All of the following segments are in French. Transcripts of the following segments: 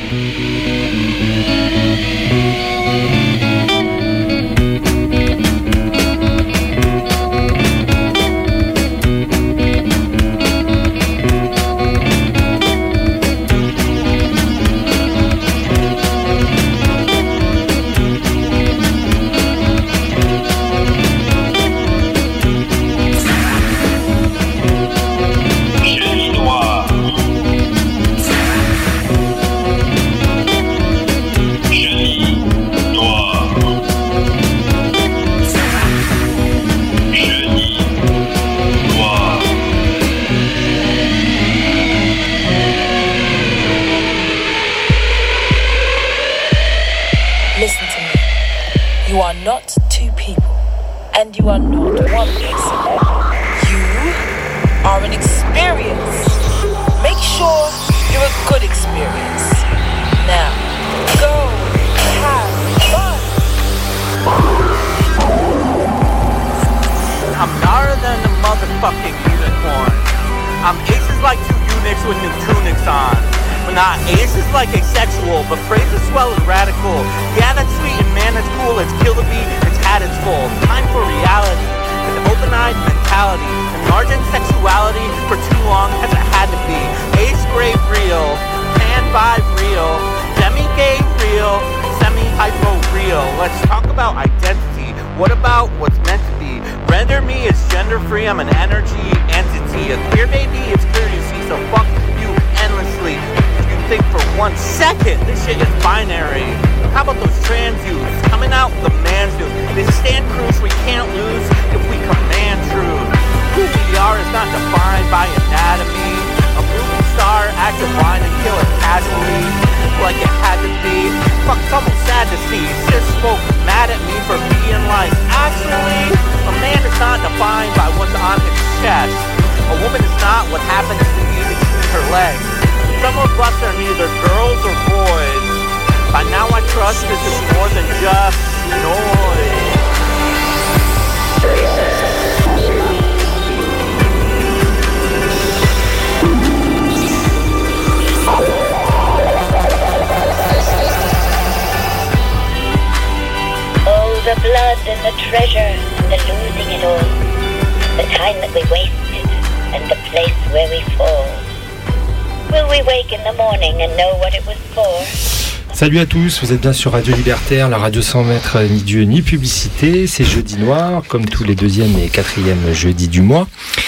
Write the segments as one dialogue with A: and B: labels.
A: Salut à tous, vous êtes bien sur Radio Libertaire, la radio sans maître ni Dieu ni publicité. C'est Jeudi Noir, comme tous les deuxièmes et quatrièmes jeudis du mois.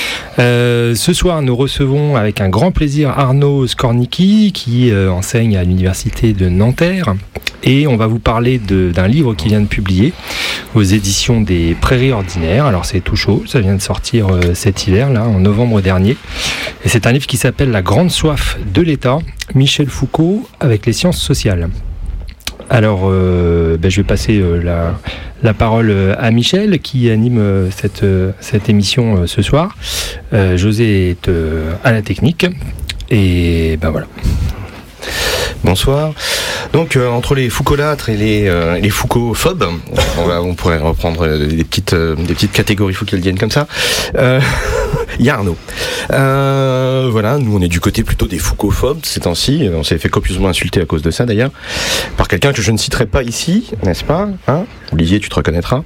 A: Ce soir, nous recevons avec un grand plaisir Arnaud Skornicki, qui enseigne à l'université de Nanterre. Et on va vous parler d'un livre qu'il vient de publier aux éditions des Prairies Ordinaires. Alors c'est tout chaud, ça vient de sortir cet hiver, là, en novembre dernier. Et c'est un livre qui s'appelle La grande soif de l'État, Michel Foucault avec les sciences sociales. Alors, je vais passer la parole à Michel qui anime cette émission ce soir. José est à la technique. Et ben voilà.
B: Bonsoir. Donc entre les Foucaulâtres et les Foucault-phobes, on pourrait reprendre des petites catégories foucauldiennes comme ça. Il y a Arnaud. Voilà, nous on est du côté plutôt des Foucault-phobes ces temps-ci. On s'est fait copieusement insulter à cause de ça d'ailleurs, par quelqu'un que je ne citerai pas ici, n'est-ce pas, hein ? Olivier, tu te reconnaîtras.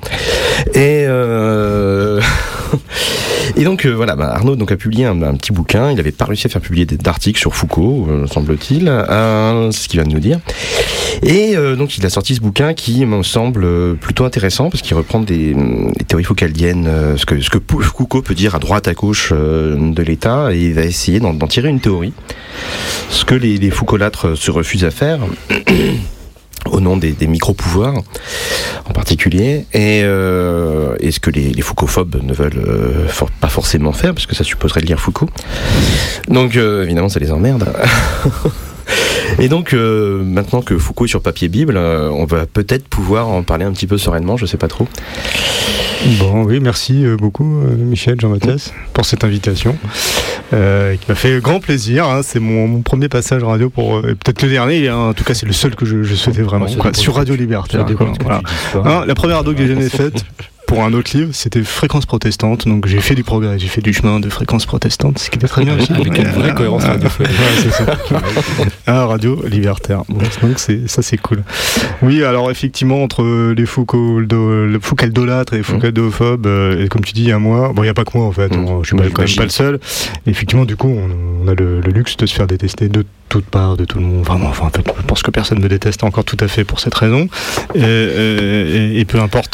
B: Et donc voilà, Arnaud a publié un petit bouquin. Il n'avait pas réussi à faire publier d'articles sur Foucault, semble-t-il, c'est ce qu'il vient de nous dire. Et donc il a sorti ce bouquin qui me semble plutôt intéressant parce qu'il reprend des théories foucaldiennes, ce que Foucault peut dire à droite, à gauche de l'État, et il va essayer d'en tirer une théorie. Ce que les Foucaulâtres se refusent à faire. Au nom des micro-pouvoirs en particulier, et ce que les Foucault-phobes ne veulent pas forcément faire, parce que ça supposerait de lire Foucault. Donc évidemment ça les emmerde. Et donc maintenant que Foucault est sur papier Bible, on va peut-être pouvoir en parler un petit peu sereinement, je sais pas trop.
C: Bon, oui, merci beaucoup Michel, Jean-Mathias, pour cette invitation qui m'a fait grand plaisir, hein. C'est mon premier passage radio pour peut-être le dernier, hein. En tout cas c'est le seul que je souhaitais vraiment, sur Radio Libertaire. Voilà. La première radio que j'ai jamais faite, pour un autre livre, c'était Fréquence protestante. Donc j'ai fait du progrès, j'ai fait du chemin de Fréquence protestante, ce qui était très bien aussi.
A: Avec une vraie cohérence radiophonique.
C: C'est ça. Radio libertaire. Bon, donc c'est cool. Oui, alors effectivement, entre les Foucault-idolâtres et les Foucault-idolophobes, et comme tu dis, il y a moi. Bon, il n'y a pas que moi en fait. Je suis quand même pas le seul. Et effectivement, du coup, on a le luxe de se faire détester de toutes parts, de tout le monde. Vraiment, enfin, en fait, je pense que personne me déteste encore tout à fait pour cette raison. Et peu importe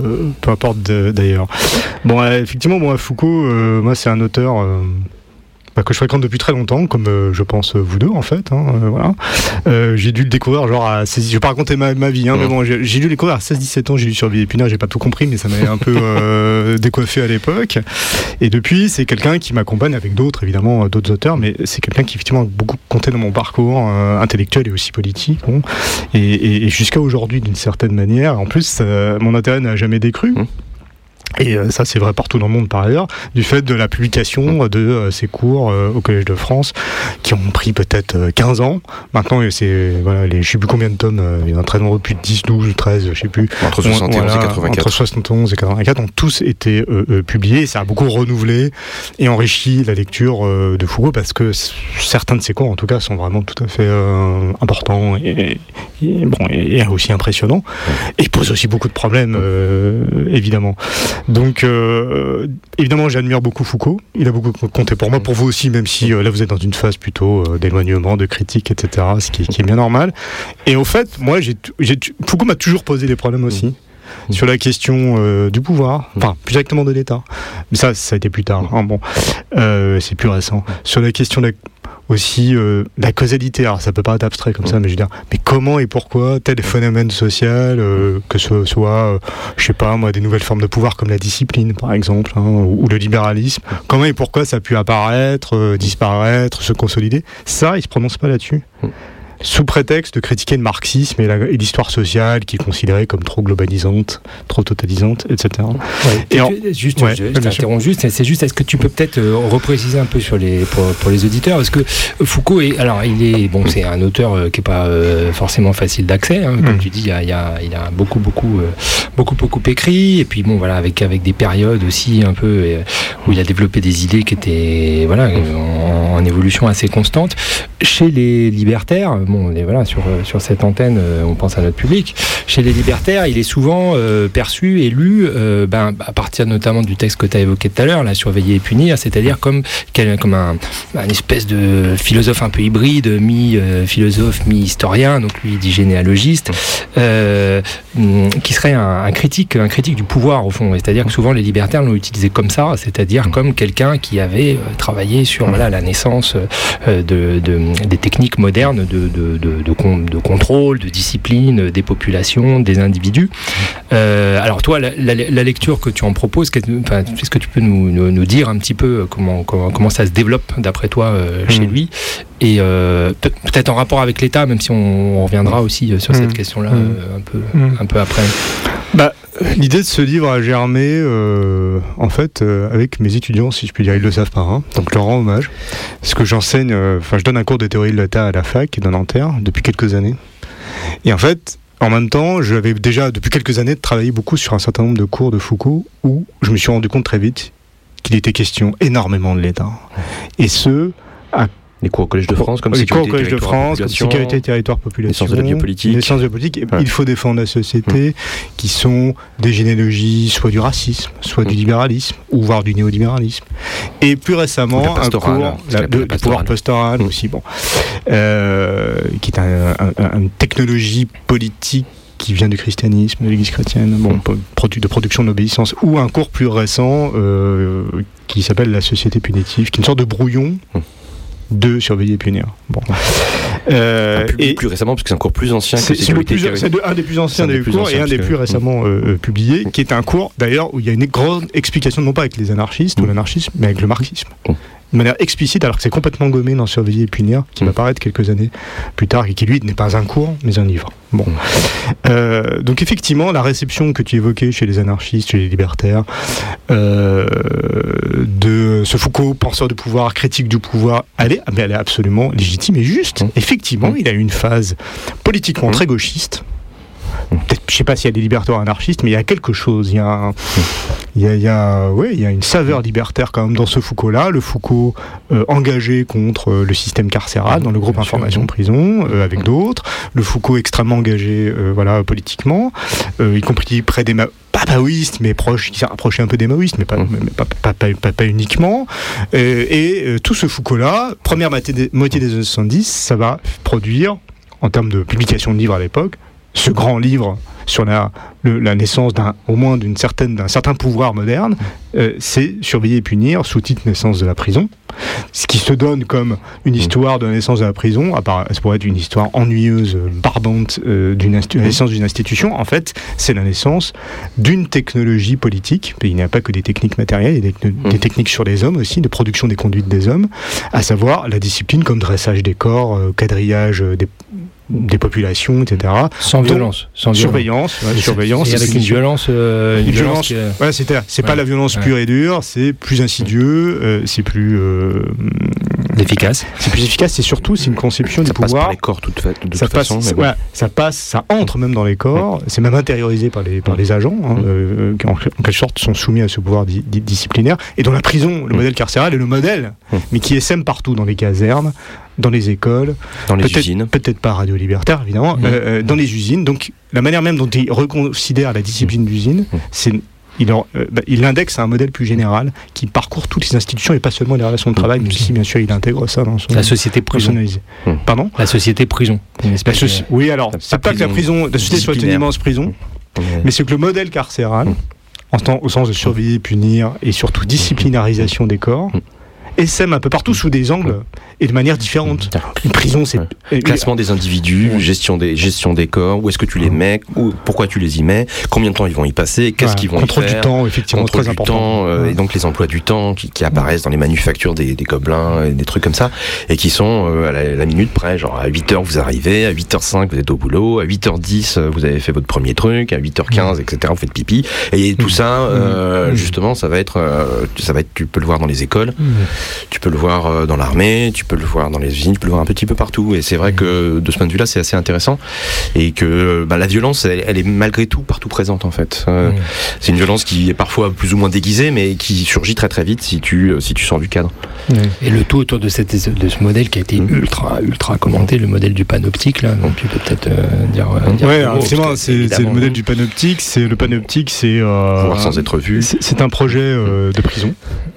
C: d'ailleurs. Bon, effectivement, Foucault, moi, c'est un auteur que je fréquente depuis très longtemps, comme je pense vous deux en fait. Voilà. J'ai dû le découvrir genre à 16... Je vais pas raconter ma vie, mais bon, j'ai dû le découvrir à 16-17 ans. J'ai lu Survie Épinard, j'ai pas tout compris, mais ça m'avait un peu décoiffé à l'époque. Et depuis, c'est quelqu'un qui m'accompagne avec d'autres, évidemment, d'autres auteurs, mais c'est quelqu'un qui effectivement a beaucoup compté dans mon parcours intellectuel et aussi politique. Bon. Et jusqu'à aujourd'hui, d'une certaine manière. En plus, mon intérêt n'a jamais décru. Et ça, c'est vrai partout dans le monde par ailleurs, du fait de la publication de ces cours au Collège de France, qui ont pris peut-être 15 ans. Maintenant, je sais plus combien de tomes, il y en a très nombreux, plus de 10, 12, 13, je sais plus.
B: Entre 71 et 84.
C: Entre 71 et 84 ont tous été publiés, et ça a beaucoup renouvelé et enrichi la lecture de Foucault, parce que certains de ses cours, en tout cas, sont vraiment tout à fait importants et aussi impressionnants, et posent aussi beaucoup de problèmes, évidemment. Donc, évidemment, j'admire beaucoup Foucault. Il a beaucoup compté pour moi, pour vous aussi, même si là, vous êtes dans une phase plutôt d'éloignement, de critique, etc., ce qui est bien normal. Et au fait, moi, Foucault m'a toujours posé des problèmes aussi. Sur la question du pouvoir, enfin plus exactement de l'État, mais ça a été plus tard, c'est plus récent. Sur la question aussi la causalité, alors ça peut paraître abstrait comme ça, mais je veux dire, mais comment et pourquoi tel phénomène social, que ce soit, je sais pas moi, des nouvelles formes de pouvoir comme la discipline par exemple, ou le libéralisme, comment et pourquoi ça a pu apparaître, disparaître, se consolider, ça il se prononce pas là-dessus. Sous prétexte de critiquer le marxisme et l'histoire sociale qu'il considérait comme trop globalisante, trop totalisante, etc.
A: Je t'interromps juste, c'est juste, est-ce que tu peux peut-être repréciser un peu pour les auditeurs, parce que Foucault c'est un auteur qui est pas forcément facile d'accès, comme tu dis, il a beaucoup écrit, et puis bon voilà, avec des périodes aussi un peu où il a développé des idées qui étaient en évolution assez constante. Chez les libertaires, on est sur cette antenne, on pense à notre public. Chez les libertaires, il est souvent perçu et lu à partir notamment du texte que tu as évoqué tout à l'heure, là, Surveiller et punir, c'est-à-dire comme un espèce de philosophe un peu hybride, mi-philosophe, mi-historien, donc lui il dit généalogiste, qui serait un critique du pouvoir au fond. C'est-à-dire que souvent les libertaires l'ont utilisé comme ça, c'est-à-dire comme quelqu'un qui avait travaillé sur la naissance des techniques modernes de contrôle, de discipline des populations, des individus. Alors toi, la lecture que tu en proposes, est-ce que tu peux nous dire un petit peu comment ça se développe d'après toi chez lui, et peut-être en rapport avec l'État, même si on reviendra aussi sur cette question-là un peu après.
C: L'idée de ce livre a germé avec mes étudiants, si je puis dire, ils le savent pas, donc je leur rends hommage, parce que j'enseigne, je donne un cours de théorie de l'État à la fac de Nanterre depuis quelques années, et en fait en même temps j'avais déjà depuis quelques années travaillé beaucoup sur un certain nombre de cours de Foucault où je me suis rendu compte très vite qu'il était question énormément de l'État, et
B: les cours au Collège de France, comme
C: sécurité, territoire, population,
B: les sciences de la biopolitique.
C: Les sciences de la politique. Il faut défendre la société, qui sont des généalogies, soit du racisme, soit du libéralisme, ou voire du néolibéralisme. Et plus récemment, un cours de pouvoir pastoral aussi, qui est une technologie politique qui vient du christianisme, de l'Église chrétienne, de production d'obéissance, ou un cours plus récent qui s'appelle La société punitive, qui est une sorte de brouillon de Surveiller et punir.
B: Plus récemment, parce que c'est un cours plus ancien que sécurité.
C: C'est un des plus anciens des cours et un des plus récemment publiés, qui est un cours d'ailleurs où il y a une grande explication, non pas avec les anarchistes ou l'anarchisme, mais avec le marxisme. De manière explicite, alors que c'est complètement gommé dans Surveiller et punir, qui va paraître quelques années plus tard, et qui lui n'est pas un cours, mais un livre. Donc effectivement, la réception que tu évoquais chez les anarchistes, chez les libertaires, de ce Foucault, penseur du pouvoir, critique du pouvoir, elle est absolument légitime et juste. Effectivement, il a eu une phase politiquement très gauchiste, peut-être, je sais pas s'il y a des libertaires anarchistes, mais il y a quelque chose. Il y a une saveur libertaire quand même dans ce Foucault-là. Le Foucault engagé contre le système carcéral dans le groupe Information Prison, avec d'autres. Le Foucault extrêmement engagé, politiquement, y compris près des pas maoïstes, mais proche, qui s'est rapproché un peu des maoïstes, mais pas uniquement. Et tout ce Foucault-là, première moitié des années 70, ça va produire, en termes de publication de livres à l'époque, ce grand livre sur la naissance d'un certain pouvoir moderne, c'est Surveiller et punir, sous-titre Naissance de la prison. Ce qui se donne comme une histoire de la naissance de la prison, ça pourrait être une histoire ennuyeuse, barbante, la naissance d'une institution. En fait, c'est la naissance d'une technologie politique. Il n'y a pas que des techniques matérielles, il y a des techniques sur les hommes aussi, de production des conduites des hommes, à savoir la discipline comme dressage des corps, quadrillage des populations, etc.
A: Sans violence.
C: Surveillance.
A: Et avec une violence.
C: C'est pas la violence pure et dure, c'est plus insidieux, c'est plus
A: efficace.
C: C'est plus efficace, et surtout c'est une conception du pouvoir. Ça passe par
B: les corps de toute façon.
C: Ça entre même dans les corps. C'est même intériorisé par les agents, qui en quelque sorte sont soumis à ce pouvoir disciplinaire. Et dans la prison, le modèle carcéral est le modèle, mais qui essaime partout, dans les casernes, dans les écoles,
B: dans les usines.
C: Peut-être pas Radio Libertaire, évidemment, dans les usines. Donc, la manière même dont il reconsidère la discipline d'usine, il indexe un modèle plus général qui parcourt toutes les institutions et pas seulement les relations de travail, même si, bien sûr, il intègre ça dans son...
A: La société prison.
C: Pardon ?
A: La société prison.
C: Oui, alors, c'est pas que la société soit une immense prison, mais c'est que le modèle carcéral, au sens de surveiller, punir, et surtout disciplinarisation des corps, essaime un peu partout sous des angles et de manière différente. Une prison, c'est...
B: Classement des individus, gestion des corps, où est-ce que tu les mets, pourquoi tu les y mets, combien de temps ils vont y passer, qu'est-ce qu'ils vont y faire.
C: Contrôle du temps, effectivement, très important.
B: Et donc les emplois du temps qui apparaissent dans les manufactures des gobelins, et des trucs comme ça, et qui sont à la minute près, genre à 8h vous arrivez, à 8h05 vous êtes au boulot, à 8h10 vous avez fait votre premier truc, à 8h15, etc. vous faites pipi, et tout ça, justement, ça va être, tu peux le voir dans les écoles, tu peux le voir dans l'armée, tu peux le voir dans les usines, tu peux le voir un petit peu partout. Et c'est vrai que de ce point de vue-là, c'est assez intéressant. Et que la violence, elle est malgré tout partout présente, en fait. C'est une violence qui est parfois plus ou moins déguisée, mais qui surgit très très vite si tu sors du cadre.
A: Et le tout autour de ce modèle qui a été ultra commenté, le modèle du panoptique, là. Donc tu peux peut-être dire.
C: Oui, effectivement, c'est le modèle du panoptique. Le panoptique, c'est.
B: Voir sans être vu.
C: C'est un projet de prison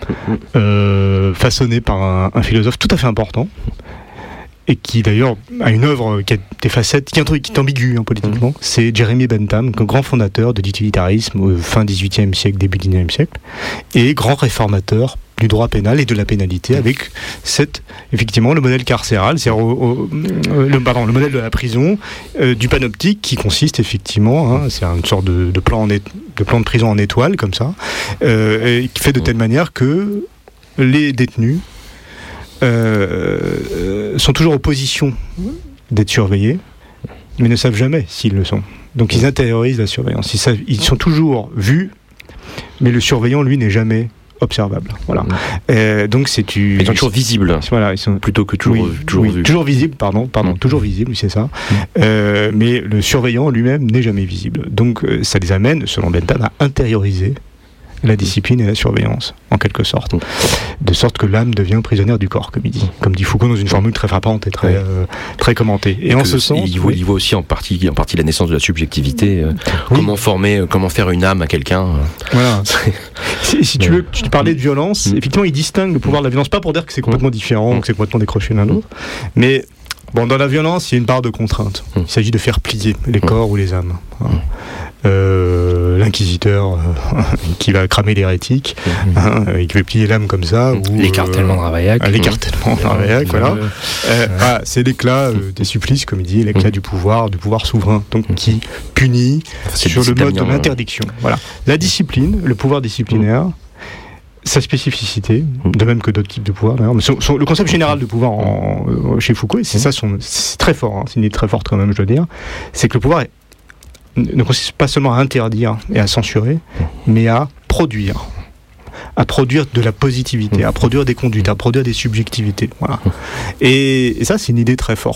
C: façonné par un philosophe tout à fait important, et qui d'ailleurs a une œuvre qui a des facettes, qui est ambiguë politiquement. C'est Jeremy Bentham, grand fondateur de l'utilitarisme au fin XVIIIe siècle, début XIXe siècle, et grand réformateur du droit pénal et de la pénalité, avec effectivement le modèle carcéral, c'est-à-dire le modèle de la prison, du panoptique, qui consiste effectivement, c'est une sorte de plan de prison en étoile, comme ça, et qui fait de telle manière que les détenus sont toujours en position d'être surveillés, mais ne savent jamais s'ils le sont. Donc ils intériorisent la surveillance. Ils sont toujours vus, mais le surveillant, lui, n'est jamais observable. Voilà. Donc ils
B: sont toujours visibles.
C: Voilà, ils sont
B: plutôt que toujours vus.
C: Toujours visible, toujours visible, c'est ça. Mais le surveillant lui-même n'est jamais visible. Donc ça les amène, selon Bentham, à intérioriser la discipline et la surveillance, en quelque sorte. De sorte que l'âme devient prisonnière du corps, comme il dit. Comme dit Foucault dans une formule très frappante et très commentée. Et en ce sens...
B: Il voit aussi en partie la naissance de la subjectivité. Comment faire une âme à quelqu'un.
C: Voilà. Si tu veux, tu parlais de violence, effectivement, il distingue le pouvoir de la violence, pas pour dire que c'est complètement différent, que c'est complètement décroché l'un de l'autre, mais dans la violence, il y a une part de contrainte. Il s'agit de faire plier les corps ou les âmes. L'inquisiteur qui va cramer l'hérétique, et qui veut plier l'âme comme ça.
A: L'écartèlement de Ravaillac.
C: L'écartèlement de Ravaillac, voilà. C'est l'éclat des supplices, comme il dit, l'éclat du pouvoir souverain, donc qui punit sur le mode de l'interdiction. Voilà. La discipline, le pouvoir disciplinaire, sa spécificité, de même que d'autres types de pouvoir d'ailleurs, mais le concept général de pouvoir chez Foucault, et c'est très fort, c'est une idée très forte quand même, je dois dire, c'est que le pouvoir ne consiste pas seulement à interdire et à censurer, mais à produire de la positivité, à produire des conduites, à produire des subjectivités. Voilà. Et ça, c'est une idée très forte.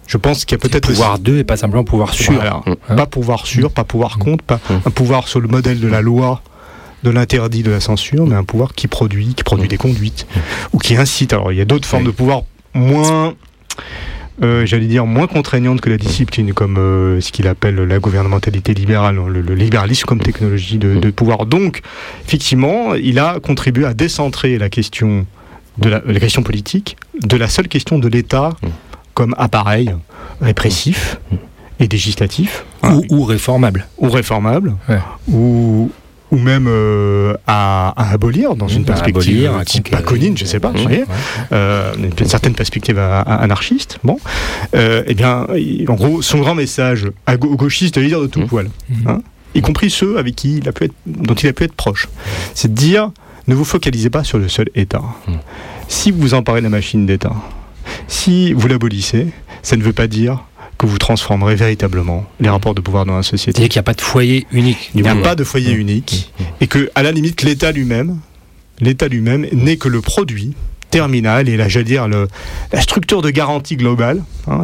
C: Je pense qu'il y a peut-être
A: pouvoir d'eux et pas simplement pouvoir sûr.
C: Voilà. Pas pouvoir sûr, pas pouvoir contre, pas un pouvoir sur le modèle de la loi, de l'interdit, de la censure, mais un pouvoir qui produit des conduites ou qui incite. Alors il y a d'autres formes de pouvoir moins, moins contraignantes que la discipline, comme ce qu'il appelle la gouvernementalité libérale, le libéralisme comme technologie de pouvoir. Donc effectivement, il a contribué à décentrer la question de la question politique de la seule question de l'État comme appareil répressif et législatif.
A: Ou réformable.
C: Ou réformable.
A: Ouais.
C: Ou même à abolir dans une perspective type baconine, je ne sais pas, vous voyez, une certaine perspective anarchiste. Bon, eh bien, en gros, son grand message aux gauchistes, de dire de tout poil, y compris ceux avec qui dont il a pu être proche, c'est de dire, ne vous focalisez pas sur le seul État. Si vous emparez la machine d'État, si vous l'abolissez, ça ne veut pas dire que vous transformerez véritablement les rapports de pouvoir dans la société.
A: C'est-à-dire qu'il n'y a pas de foyer unique.
C: Il n'y a pas de foyer unique, et que, à la limite, l'État lui-même n'est que le produit terminal et la structure de garantie globale,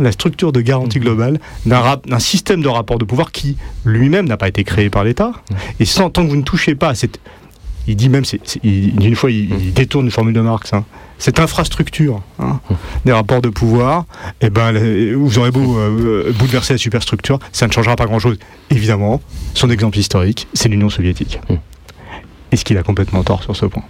C: d'un système de rapports de pouvoir qui lui-même n'a pas été créé par l'État. Et tant que vous ne touchez pas à cette, il dit même, une fois il détourne une formule de Marx, cette infrastructure des rapports de pouvoir, vous aurez beau bouleverser la superstructure, ça ne changera pas grand-chose. Évidemment, son exemple historique, c'est l'Union soviétique. Est-ce qu'il a complètement tort sur ce point?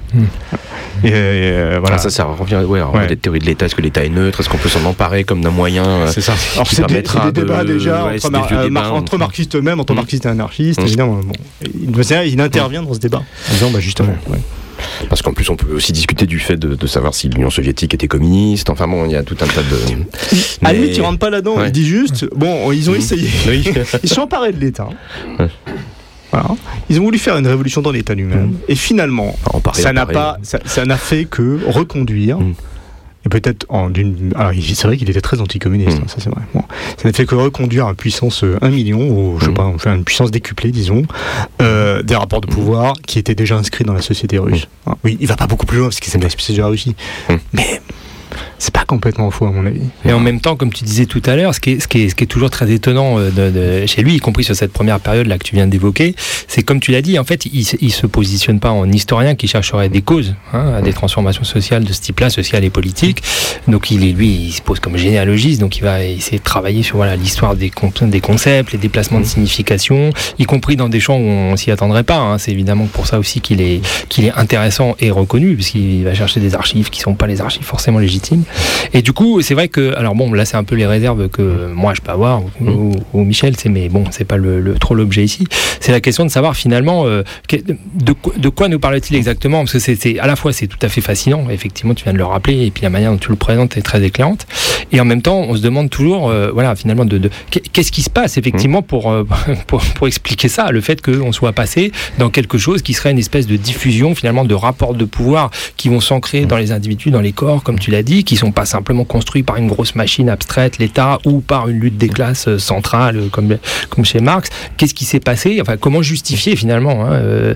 B: Voilà. Ça revient à des théories de l'État. Est-ce que l'État est neutre? Est-ce qu'on peut s'en emparer comme d'un moyen
C: c'est ça. Alors c'est des débats déjà entre marxistes eux-mêmes, entre marxistes et anarchistes. Évidemment, il intervient dans ce débat en disant justement.
B: Parce qu'en plus, on peut aussi discuter du fait de savoir si l'Union soviétique était communiste. Enfin bon, il y a tout un tas de...
C: À lui, il ne rentre pas là-dedans. Il dit juste, ils ont essayé. Ils sont emparés de l'État. Voilà. Ils ont voulu faire une révolution dans l'État lui-même. Et finalement, ça n'a fait que reconduire... Et peut-être alors c'est vrai qu'il était très anticommuniste, ça c'est vrai. Bon, ça n'a fait que reconduire à puissance 1 million, ou je sais pas, enfin une puissance décuplée, disons, des rapports de pouvoir qui étaient déjà inscrits dans la société russe. Oui, il va pas beaucoup plus loin parce que c'est de la Russie, mais c'est pas complètement faux à mon avis.
A: Et en même temps, comme tu disais tout à l'heure, ce qui est toujours très étonnant chez lui, y compris sur cette première période là que tu viens d'évoquer, c'est comme tu l'as dit, en fait, il se positionne pas en historien qui chercherait des causes à des transformations sociales de ce type-là, sociales et politiques. Donc il se pose comme généalogiste, donc il va essayer de travailler sur l'histoire des concepts, les déplacements de signification, y compris dans des champs où on s'y attendrait pas. C'est évidemment pour ça aussi qu'il est intéressant et reconnu, puisqu'il va chercher des archives qui sont pas les archives forcément légitimes. Et du coup, c'est vrai que, alors bon, là c'est un peu les réserves que moi je peux avoir, ou Michel, mais bon, c'est pas trop l'objet ici. C'est la question de savoir finalement de quoi nous parle-t-il exactement, parce que c'est à la fois c'est tout à fait fascinant, effectivement tu viens de le rappeler, et puis la manière dont tu le présentes est très éclairante, et en même temps on se demande toujours, finalement qu'est-ce qui se passe effectivement pour expliquer ça, le fait qu'on soit passé dans quelque chose qui serait une espèce de diffusion finalement de rapports de pouvoir qui vont s'ancrer dans les individus, dans les corps, comme tu l'as dit, qui sont pas simplement construits par une grosse machine abstraite, l'État, ou par une lutte des classes centrale, comme chez Marx. Qu'est-ce qui s'est passé? Enfin, comment justifier finalement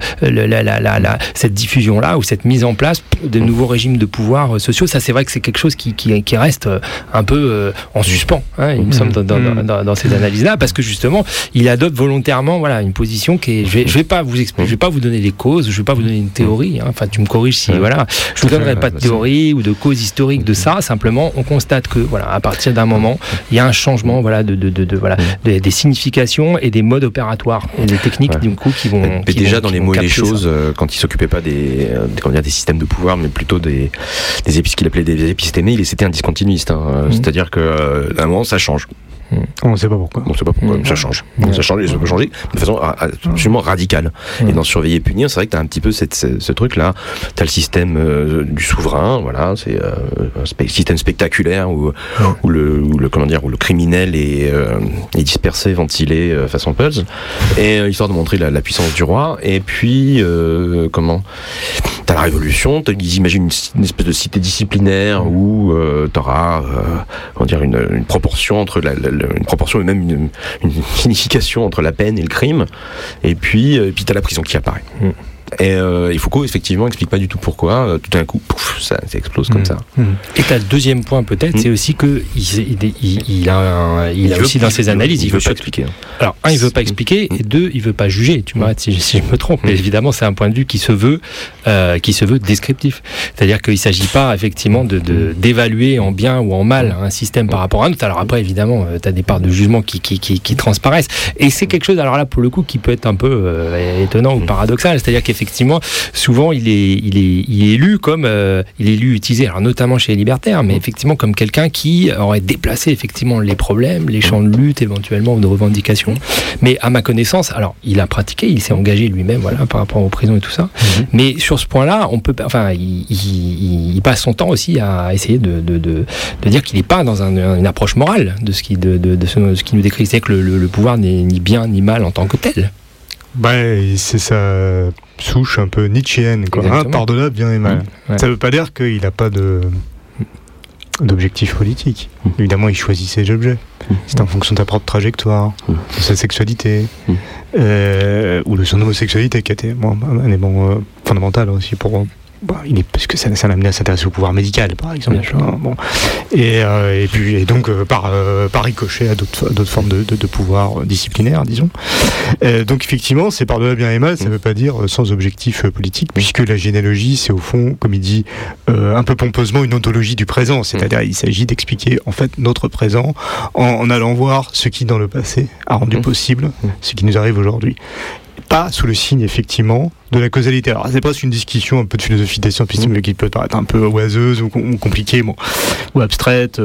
A: cette diffusion-là, ou cette mise en place de nouveaux régimes de pouvoir sociaux? Ça, c'est vrai que c'est quelque chose qui reste un peu en suspens, il me semble, dans ces analyses-là, parce que justement, il adopte volontairement une position qui est... Je vais pas vous expliquer, je vais pas vous donner les causes, je vais pas vous donner une théorie, enfin, tu me corriges si... je vous donnerai pas de théorie ou de cause historique de ça. Simplement, on constate que, à partir d'un moment, il y a un changement, des significations et des modes opératoires et des techniques, du coup, qui vont.
B: Mais déjà dans les mots et les choses, quand il s'occupait pas des systèmes de pouvoir, mais plutôt ce qu'il appelait des épistémés, c'était un discontinuiste. C'est-à-dire que, à un moment, ça change.
C: On ne sait pas pourquoi.
B: Ça change. Ça change et ça peut changer de façon absolument radicale. Et dans Surveiller et punir, c'est vrai que tu as un petit peu ce truc-là. Tu as le système du souverain, c'est un système spectaculaire où le criminel est dispersé, ventilé façon Pulse, et histoire de montrer la puissance du roi. Et puis, t'as la Révolution, ils imaginent une espèce de cité disciplinaire où t'auras une proportion entre une proportion et même une signification entre la peine et le crime, et puis t'as la prison qui apparaît. Et Foucault, effectivement, explique pas du tout pourquoi. Tout d'un coup, pouf, ça explose comme ça.
A: Et t'as le deuxième point peut-être, c'est aussi que il a aussi dans ses analyses, il veut pas
B: expliquer.
A: Alors, il veut pas expliquer, et deux, il veut pas juger. Tu m'arrêtes si je me trompe. Mais évidemment, c'est un point de vue qui se veut descriptif. C'est-à-dire qu'il s'agit pas effectivement d'évaluer en bien ou en mal un système par rapport à un autre. Alors après, évidemment, t'as des parts de jugement qui transparaissent. Et c'est quelque chose, alors là, pour le coup, qui peut être un peu étonnant ou paradoxal. C'est-à-dire qu'effectivement, souvent, il est lu comme utilisé, alors notamment chez les libertaires, mais effectivement comme quelqu'un qui aurait déplacé effectivement les problèmes, les champs de lutte éventuellement ou de revendication. Mais à ma connaissance, alors il a pratiqué, il s'est engagé lui-même, voilà, par rapport aux prisons et tout ça. Mais sur ce point-là, il passe son temps aussi à essayer de dire qu'il n'est pas dans une approche morale de ce qui nous décrit. C'est que le pouvoir n'est ni bien ni mal en tant que tel.
C: C'est sa souche un peu nietzschéenne, quoi. Par-delà bien et mal. Ouais. Ça veut pas dire qu'il n'a pas d'objectif politique. Évidemment, il choisit ses objets. C'est en fonction de ta propre trajectoire, de sa sexualité, ou de son homosexualité, qui a été un élément fondamental aussi pour... parce que ça l'a amené à s'intéresser au pouvoir médical, par exemple. Et donc par ricochet à d'autres formes de pouvoir disciplinaire, disons. Donc effectivement, c'est par-delà bien et mal, ça ne veut pas dire sans objectif politique, puisque la généalogie, c'est au fond, comme il dit un peu pompeusement, une ontologie du présent. C'est-à-dire, il s'agit d'expliquer en fait notre présent en allant voir ce qui dans le passé a rendu possible ce qui nous arrive aujourd'hui. Pas sous le signe, effectivement, de la causalité. Alors, c'est presque une discussion un peu de philosophie des sciences qui peut paraître un peu oiseuse ou compliquée, ou abstraite.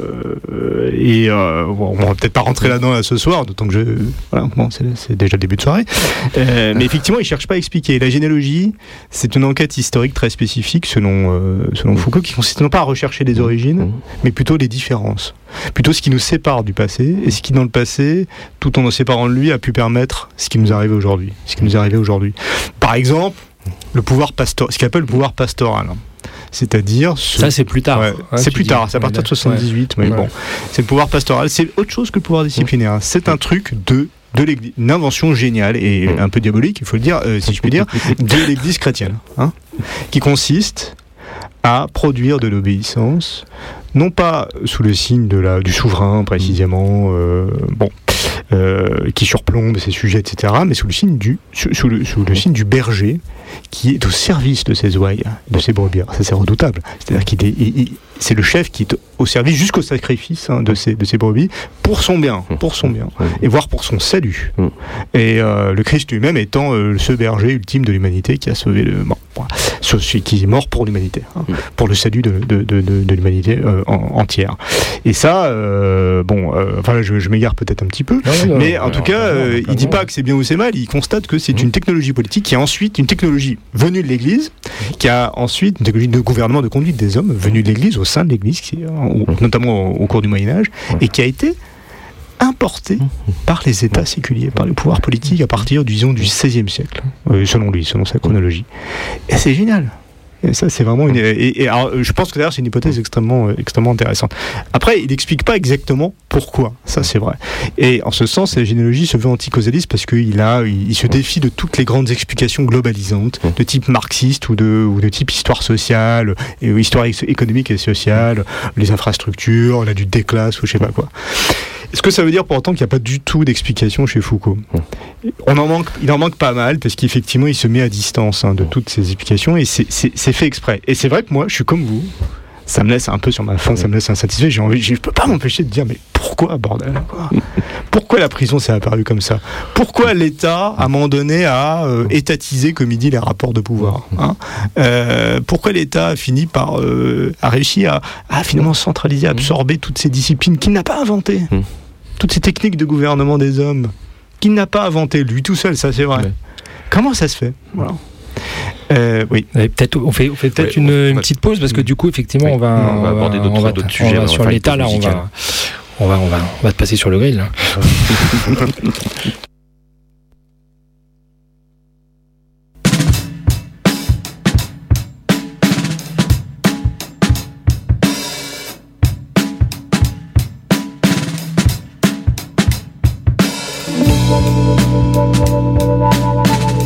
C: On va peut-être pas rentrer là-dedans ce soir, d'autant que c'est déjà le début de soirée. Mais effectivement, il cherche pas à expliquer. La généalogie, c'est une enquête historique très spécifique, selon Foucault, qui consiste non pas à rechercher les origines, mais plutôt les différences. Plutôt ce qui nous sépare du passé, et ce qui, dans le passé, tout en nous séparant de lui, a pu permettre ce qui nous arrive aujourd'hui. Par exemple, le pouvoir pastoral, ce qu'il appelle le pouvoir pastoral. C'est-à-dire...
A: Ça, c'est plus tard.
C: C'est plus tard, c'est à partir de 78. Mais bon, c'est le pouvoir pastoral. C'est autre chose que le pouvoir disciplinaire. C'est un truc de l'Église, une invention géniale et un peu diabolique, il faut le dire, si je puis dire, de l'Église chrétienne, qui consiste à produire de l'obéissance, non pas sous le signe du souverain précisément, qui surplombe ses sujets, etc., mais sous le signe du berger qui est au service de ses ouailles, de ses brebis. Ça, c'est redoutable. C'est-à-dire c'est le chef qui est au service jusqu'au sacrifice de ses brebis pour son bien, et voire pour son salut. Et le Christ lui-même étant ce berger ultime de l'humanité qui a sauvé qui est mort pour l'humanité, pour le salut de l'humanité entière. Et ça, je m'égare peut-être un petit peu, mais en tout cas, il dit pas que c'est bien ou c'est mal, il constate que c'est une technologie politique qui a ensuite une technologie venue de l'Église, qui a ensuite une technologie de gouvernement, de conduite des hommes venue de l'Église, au sein de l'Église, notamment au cours du Moyen-Âge, et qui a été importé par les États séculiers, par le pouvoir politique à partir, disons, du XVIe siècle, selon sa chronologie. Et c'est génial. Et ça, c'est vraiment alors, je pense que d'ailleurs, c'est une hypothèse extrêmement intéressante. Après, il n'explique pas exactement pourquoi. Ça, c'est vrai. Et en ce sens, la généalogie se veut anticausaliste parce qu'il se défie de toutes les grandes explications globalisantes, de type marxiste ou de type histoire sociale, et histoire économique et sociale, les infrastructures, la lutte des classes ou je sais pas quoi. Est-ce que ça veut dire pour autant qu'il n'y a pas du tout d'explication chez Foucault ? Il en manque pas mal, parce qu'effectivement, il se met à distance de toutes ces explications, et c'est fait exprès. Et c'est vrai que moi, je suis comme vous, ça me laisse un peu sur ma faim, ça me laisse insatisfait, je peux pas m'empêcher de dire, mais pourquoi, bordel, quoi ? Pourquoi la prison s'est apparue comme ça ? Pourquoi l'État, à un moment donné, a étatisé, comme il dit, les rapports de pouvoir ? Pourquoi l'État a réussi à finalement centraliser, absorber toutes ces disciplines qu'il n'a pas inventées ? Toutes ces techniques de gouvernement des hommes qu'il n'a pas inventées, lui tout seul, ça c'est vrai. Ouais. Comment ça se fait ? Voilà. Oui.
A: On fait peut-être une petite pause parce que du coup effectivement on va
B: aborder d'autres sujets
A: sur l'état là, on va te passer sur le grill là.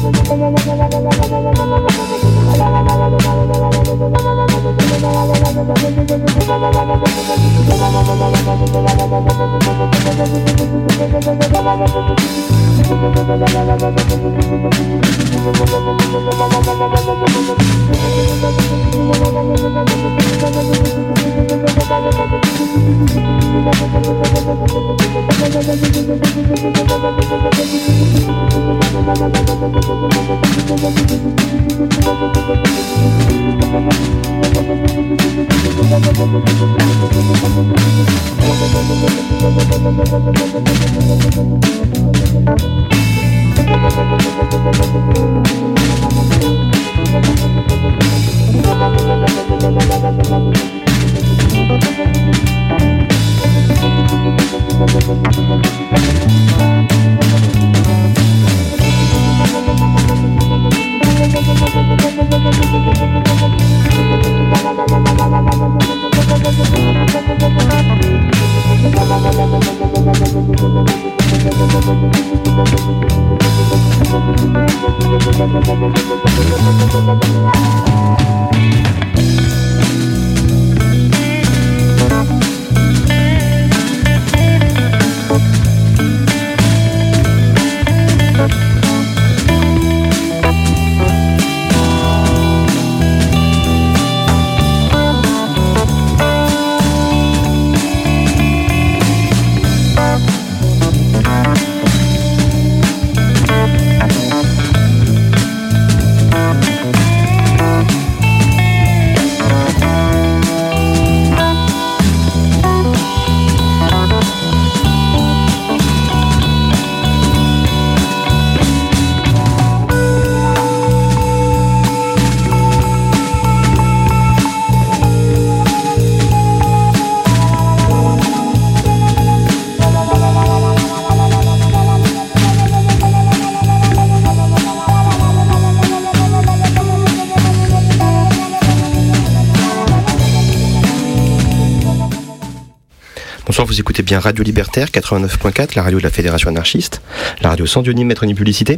B: Bonsoir, vous écoutez bien Radio Libertaire 89.4, la radio de la Fédération anarchiste, la radio sans Dieu ni maître ni publicité.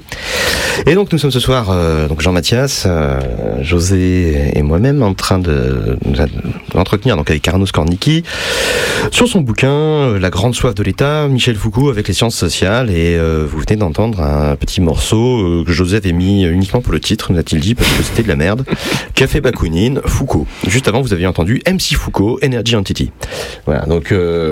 B: Et donc nous sommes ce soir, donc Jean-Mathias, José et moi-même en train d'entretenir donc avec Arnaud Skornicki sur son bouquin La grande soif de l'État, Michel Foucault avec les sciences sociales. Et vous venez d'entendre un petit morceau que José avait mis uniquement pour le titre, nous a-t-il dit, parce que c'était de la merde. Café Bakounine, Foucault. Juste avant, vous aviez entendu MC Foucault, Energy Entity. Voilà, donc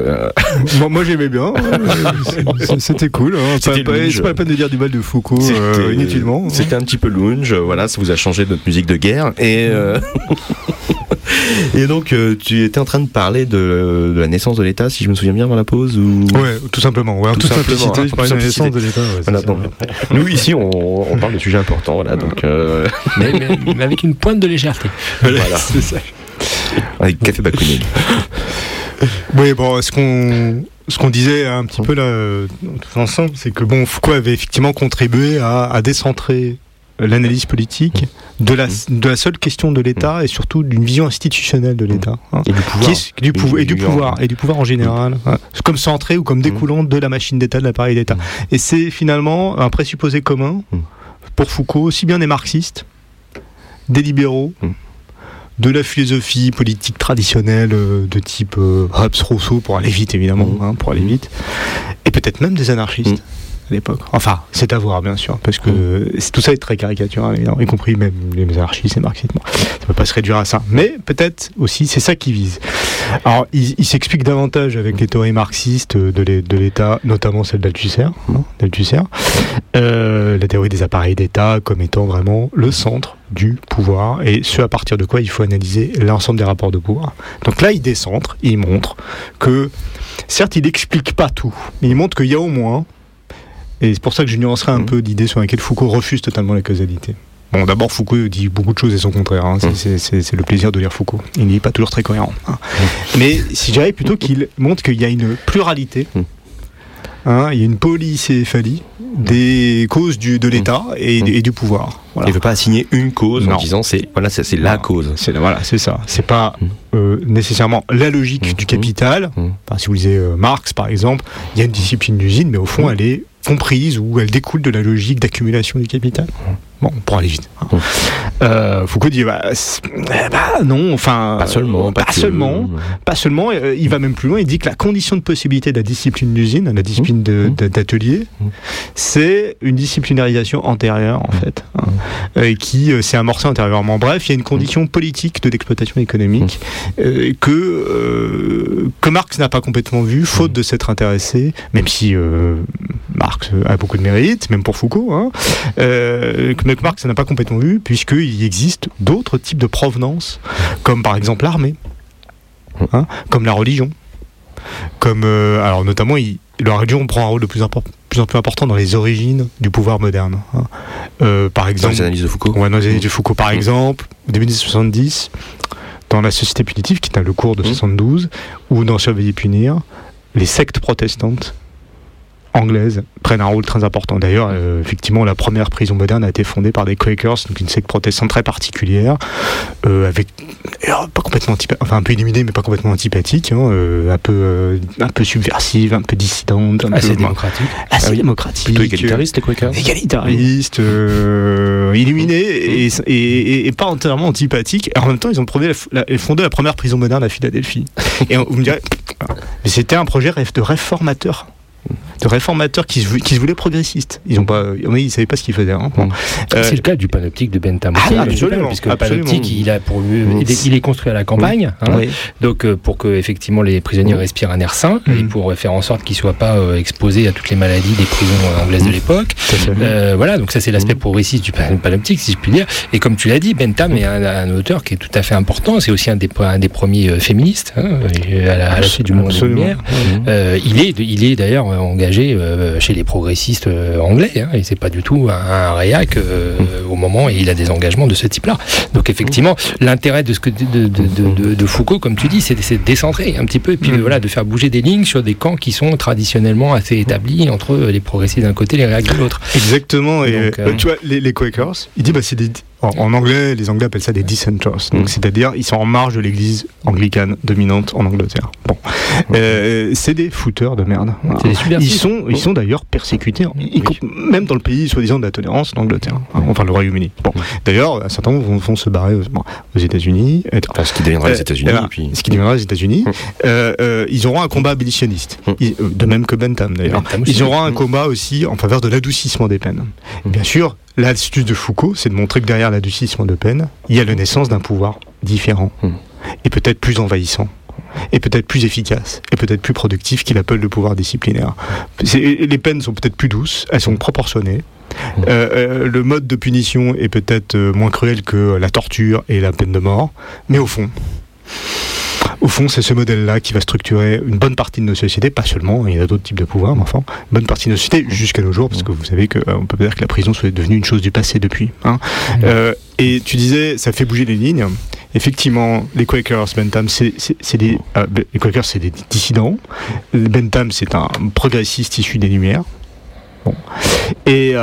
C: moi j'aimais bien, c'était cool, hein. C'est pas la peine de dire du mal de Foucault inutilement.
B: C'était un petit peu lounge, voilà, ça vous a changé de notre musique de guerre. Et et donc tu étais en train de parler de la naissance de l'État, si je me souviens bien, dans la pause ou...
C: Ouais, tout simplement, ouais, en toute simplicité, je parlais de la naissance de l'État. Ouais,
B: voilà, donc, nous ici on parle de sujets importants, voilà, donc
A: mais avec une pointe de légèreté.
B: Voilà, c'est ça. Avec Café Bakounine.
C: Oui, bon, ce qu'on disait un petit peu là ensemble, c'est que bon, Foucault avait effectivement contribué à décentrer l'analyse politique de la seule question de l'État et surtout d'une vision institutionnelle de l'État, hein, et du pouvoir en général, hein, comme centré ou comme découlant de la machine d'État, de l'appareil d'État. Et c'est finalement un présupposé commun pour Foucault, aussi bien des marxistes, des libéraux, de la philosophie politique traditionnelle de type Hobbes, Rousseau, pour aller vite évidemment, hein, pour aller vite, et peut-être même des anarchistes à l'époque. Enfin, c'est à voir bien sûr, parce que tout ça est très caricatural, évidemment, y compris même les anarchistes et marxistes. Bon, ça peut pas se réduire à ça, mais peut-être aussi c'est ça qui vise. Alors, il s'explique davantage avec les théories marxistes de l'État, notamment celle d'Althusser, la théorie des appareils d'État comme étant vraiment le centre du pouvoir, et ce à partir de quoi il faut analyser l'ensemble des rapports de pouvoir. Donc là, il décentre, il montre que, certes, il n'explique pas tout, mais il montre qu'il y a au moins, et c'est pour ça que je nuancerai un peu l'idée sur laquelle Foucault refuse totalement la causalité. Bon, d'abord, Foucault dit beaucoup de choses et son contraire, hein. C'est le plaisir de lire Foucault. Il n'est pas toujours très cohérent, hein. Mais si je dirais plutôt qu'il montre qu'il y a une pluralité, hein, il y a une polycéphalie des causes de l'État et du pouvoir. Voilà.
B: Il ne veut pas assigner une cause en disant c'est la cause.
C: C'est ça. C'est pas nécessairement la logique du capital. Enfin, si vous lisez Marx, par exemple, il y a une discipline d'usine, mais au fond, elle est comprise ou elle découle de la logique d'accumulation du capital. Bon, pour aller vite. Foucault dit non, enfin
B: pas seulement.
C: Il va même plus loin. Il dit que la condition de possibilité de la discipline d'usine, la discipline d'atelier, c'est une disciplinarisation antérieure en fait, qui s'est amorcée antérieurement. Bref, il y a une condition politique de l'exploitation économique que Marx n'a pas complètement vue, faute de s'être intéressé, même si Marx a beaucoup de mérite, même pour Foucault, que Marx n'a pas complètement vu, puisqu'il existe d'autres types de provenance, comme par exemple l'armée, comme la religion, comme alors notamment la religion prend un rôle de plus en plus important dans les origines du pouvoir moderne. Par exemple,
B: dans les analyses de Foucault.
C: Dans les analyses de Foucault, par exemple, au début des 70, dans La Société punitive, qui est le cours de 72, ou dans Surveiller punir, les sectes protestantes anglaises prennent un rôle très important. D'ailleurs, effectivement, la première prison moderne a été fondée par des Quakers, donc une secte protestante très particulière, avec pas complètement un peu illuminée, mais pas complètement antipathique, un peu subversive, un peu dissidente,
A: assez démocratique.
C: Assez démocratique.
B: Plutôt égalitariste, les Quakers.
C: Égalitariste, illuminé et pas entièrement antipathique. Et en même temps, ils ont fondé la première prison moderne à Philadelphie. Et vous me direz, mais c'était un projet de réformateur qui se voulaient progressistes. Ils savaient pas ce qu'ils faisaient.
A: C'est le cas du panoptique de Bentham.
C: Absolument.
A: Puisque le panoptique, il est construit à la campagne, donc pour que effectivement les prisonniers respirent un air sain et pour faire en sorte qu'ils soient pas exposés à toutes les maladies des prisons anglaises de l'époque. Voilà, donc ça c'est l'aspect progressiste du panoptique, si je puis dire. Et comme tu l'as dit, Bentham est un auteur qui est tout à fait important. C'est aussi un des premiers féministes à la suite du mouvement des Lumières. Il est d'ailleurs engagé chez les progressistes anglais, et c'est pas du tout un réac au moment où il a des engagements de ce type-là. Donc effectivement, l'intérêt de Foucault, comme tu dis, c'est de décentrer un petit peu et puis de faire bouger des lignes sur des camps qui sont traditionnellement assez établis entre les progressistes d'un côté et les réacs de l'autre.
C: Exactement. Et donc, tu vois, les Quakers, il dit c'est des en anglais, les Anglais appellent ça des dissenters. Donc, c'est-à-dire, ils sont en marge de l'église anglicane dominante en Angleterre. Bon. C'est des fouteurs de merde. Ils sont d'ailleurs persécutés, même dans le pays, soi-disant, de la tolérance, l'Angleterre. Enfin, le Royaume-Uni. Bon. D'ailleurs, certains vont se barrer aux États-Unis.
B: Enfin, ce qui deviendra les États-Unis.
C: Ce qui deviendra les États-Unis. Ils auront un combat abolitionniste. De même que Bentham, d'ailleurs. Ils auront un combat aussi en faveur de l'adoucissement des peines. Bien sûr, l'astuce de Foucault, c'est de montrer que derrière l'adoucissement de peine, il y a la naissance d'un pouvoir différent, et peut-être plus envahissant, et peut-être plus efficace, et peut-être plus productif, qu'il appelle le pouvoir disciplinaire. Les peines sont peut-être plus douces, elles sont proportionnées, le mode de punition est peut-être moins cruel que la torture et la peine de mort, mais au fond, c'est ce modèle-là qui va structurer une bonne partie de nos sociétés, pas seulement, il y a d'autres types de pouvoirs, mais enfin, une bonne partie de nos sociétés jusqu'à nos jours, parce que vous savez qu'on peut dire que la prison soit devenue une chose du passé depuis. Et tu disais, ça fait bouger les lignes. Effectivement, les Quakers, Bentham, les Quakers, c'est des dissidents. Bentham, c'est un progressiste issu des Lumières. Bon. Et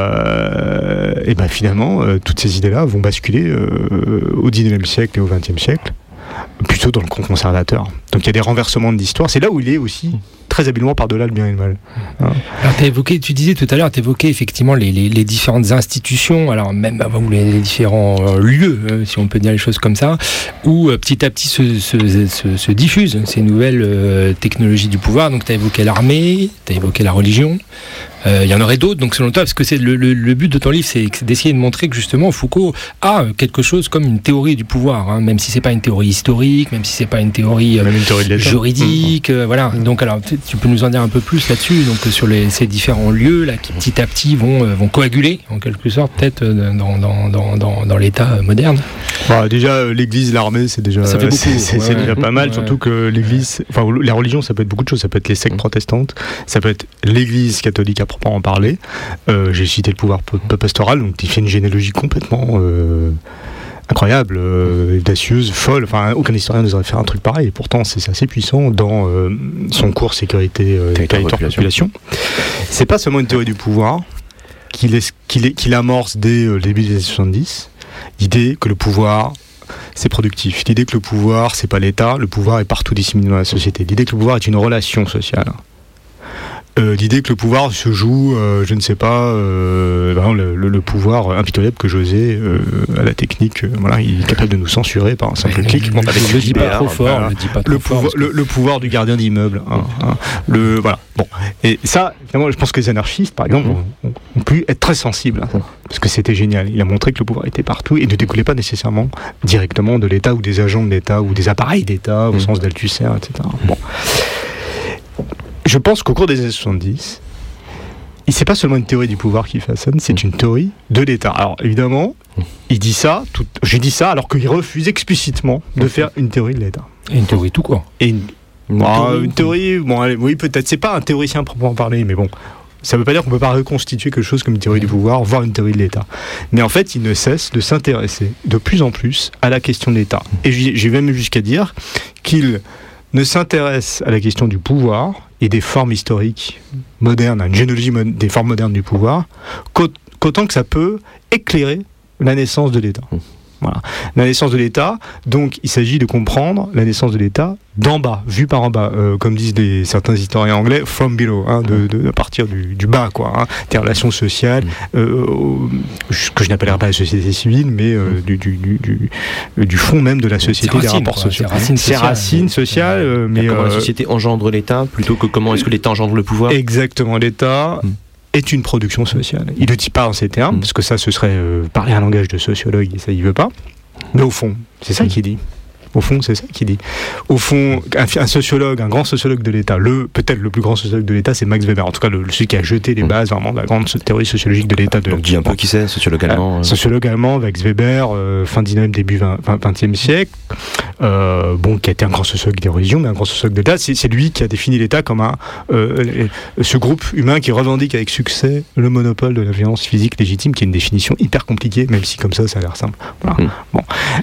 C: finalement, toutes ces idées-là vont basculer au XIXe siècle et au XXe siècle, plutôt dans le camp conservateur. Donc il y a des renversements de l'histoire. C'est là où il est aussi très habilement par-delà le bien et le mal.
A: Alors tu disais tout à l'heure, tu évoquais effectivement les différentes institutions, alors même ou les différents lieux, si on peut dire les choses comme ça, où petit à petit se diffusent ces nouvelles technologies du pouvoir. Donc tu as évoqué l'armée, tu as évoqué la religion. Il y en aurait d'autres, donc selon toi, parce que c'est le but de ton livre, c'est d'essayer de montrer que justement Foucault a quelque chose comme une théorie du pouvoir, même si c'est pas une théorie historique, même si c'est pas une théorie juridique, voilà. Donc alors tu peux nous en dire un peu plus là-dessus, donc sur ces différents lieux là qui petit à petit vont coaguler en quelque sorte peut-être dans l'État moderne.
C: Déjà l'Église, l'armée, c'est déjà ça fait beaucoup, c'est déjà pas mal, surtout que l'Église, enfin la religion, ça peut être beaucoup de choses, ça peut être les sectes protestantes, ça peut être l'Église catholique à proprement parler. J'ai cité le pouvoir pastoral, donc il fait une généalogie complètement incroyable, audacieuse, folle. Enfin, aucun historien n'oserait faire un truc pareil. Et pourtant, c'est assez puissant dans son cours sécurité territoire population. C'est pas seulement une théorie du pouvoir qu'il amorce dès le début des années 70. L'idée que le pouvoir c'est productif. L'idée que le pouvoir c'est pas l'État, le pouvoir est partout disséminé dans la société. L'idée que le pouvoir est une relation sociale. l'idée que le pouvoir se joue, je ne sais pas, le pouvoir impitoyable que José à la technique, voilà, il est capable de nous censurer par un simple clic.
A: Bon, avec le dis pas trop fort,
C: le pouvoir du gardien d'immeuble. Voilà. Bon, et ça, finalement, je pense que les anarchistes, par exemple, ont pu être très sensibles à ça, parce que c'était génial. Il a montré que le pouvoir était partout et ne découlait pas nécessairement directement de l'État ou des agents de l'État ou des appareils d'État au sens d'Althusser, etc. Bon. Je pense qu'au cours des années 70, c'est pas seulement une théorie du pouvoir qui façonne, c'est une théorie de l'État. Alors évidemment, j'ai dit ça alors qu'il refuse explicitement de faire une théorie de l'État.
A: Et une théorie tout court.
C: Une théorie, oui peut-être, c'est pas un théoricien proprement parler, mais bon, ça veut pas dire qu'on peut pas reconstituer quelque chose comme une théorie du pouvoir, voire une théorie de l'État. Mais en fait, il ne cesse de s'intéresser de plus en plus à la question de l'État. Et j'ai même jusqu'à dire qu'il ne s'intéresse à la question du pouvoir et des formes historiques modernes, à une généalogie des formes modernes du pouvoir, qu'autant que ça peut éclairer la naissance de l'État. Voilà. La naissance de l'État, donc il s'agit de comprendre la naissance de l'État d'en bas, vu par en bas, comme disent certains historiens anglais, from below, de partir du bas, quoi, des relations sociales, que je n'appellerai pas la société civile, mais du fond même de la société, des rapports sociaux. C'est racines sociales, mais
B: comment la société engendre l'État plutôt que comment est-ce que l'État engendre le pouvoir.
C: Exactement, l'État est une production sociale. Il ne le dit pas en ces termes, parce que ça, ce serait parler un langage de sociologue, et ça, il ne veut pas. Mais au fond, c'est ça qu'il dit. Au fond, c'est ça qu'il dit. Au fond, un sociologue, un grand sociologue de l'État, peut-être le plus grand sociologue de l'État, c'est Max Weber. En tout cas, celui qui a jeté les bases vraiment de la grande théorie sociologique de l'État.
B: Donc, dis un peu qui c'est, sociologue allemand.
C: Sociologue allemand, Max Weber, fin 19e, début 20e siècle. Qui a été un grand sociologue des religions, mais un grand sociologue de l'État. C'est lui qui a défini l'État comme ce groupe humain qui revendique avec succès le monopole de la violence physique légitime, qui est une définition hyper compliquée, même si comme ça a l'air simple. Voilà. Bon.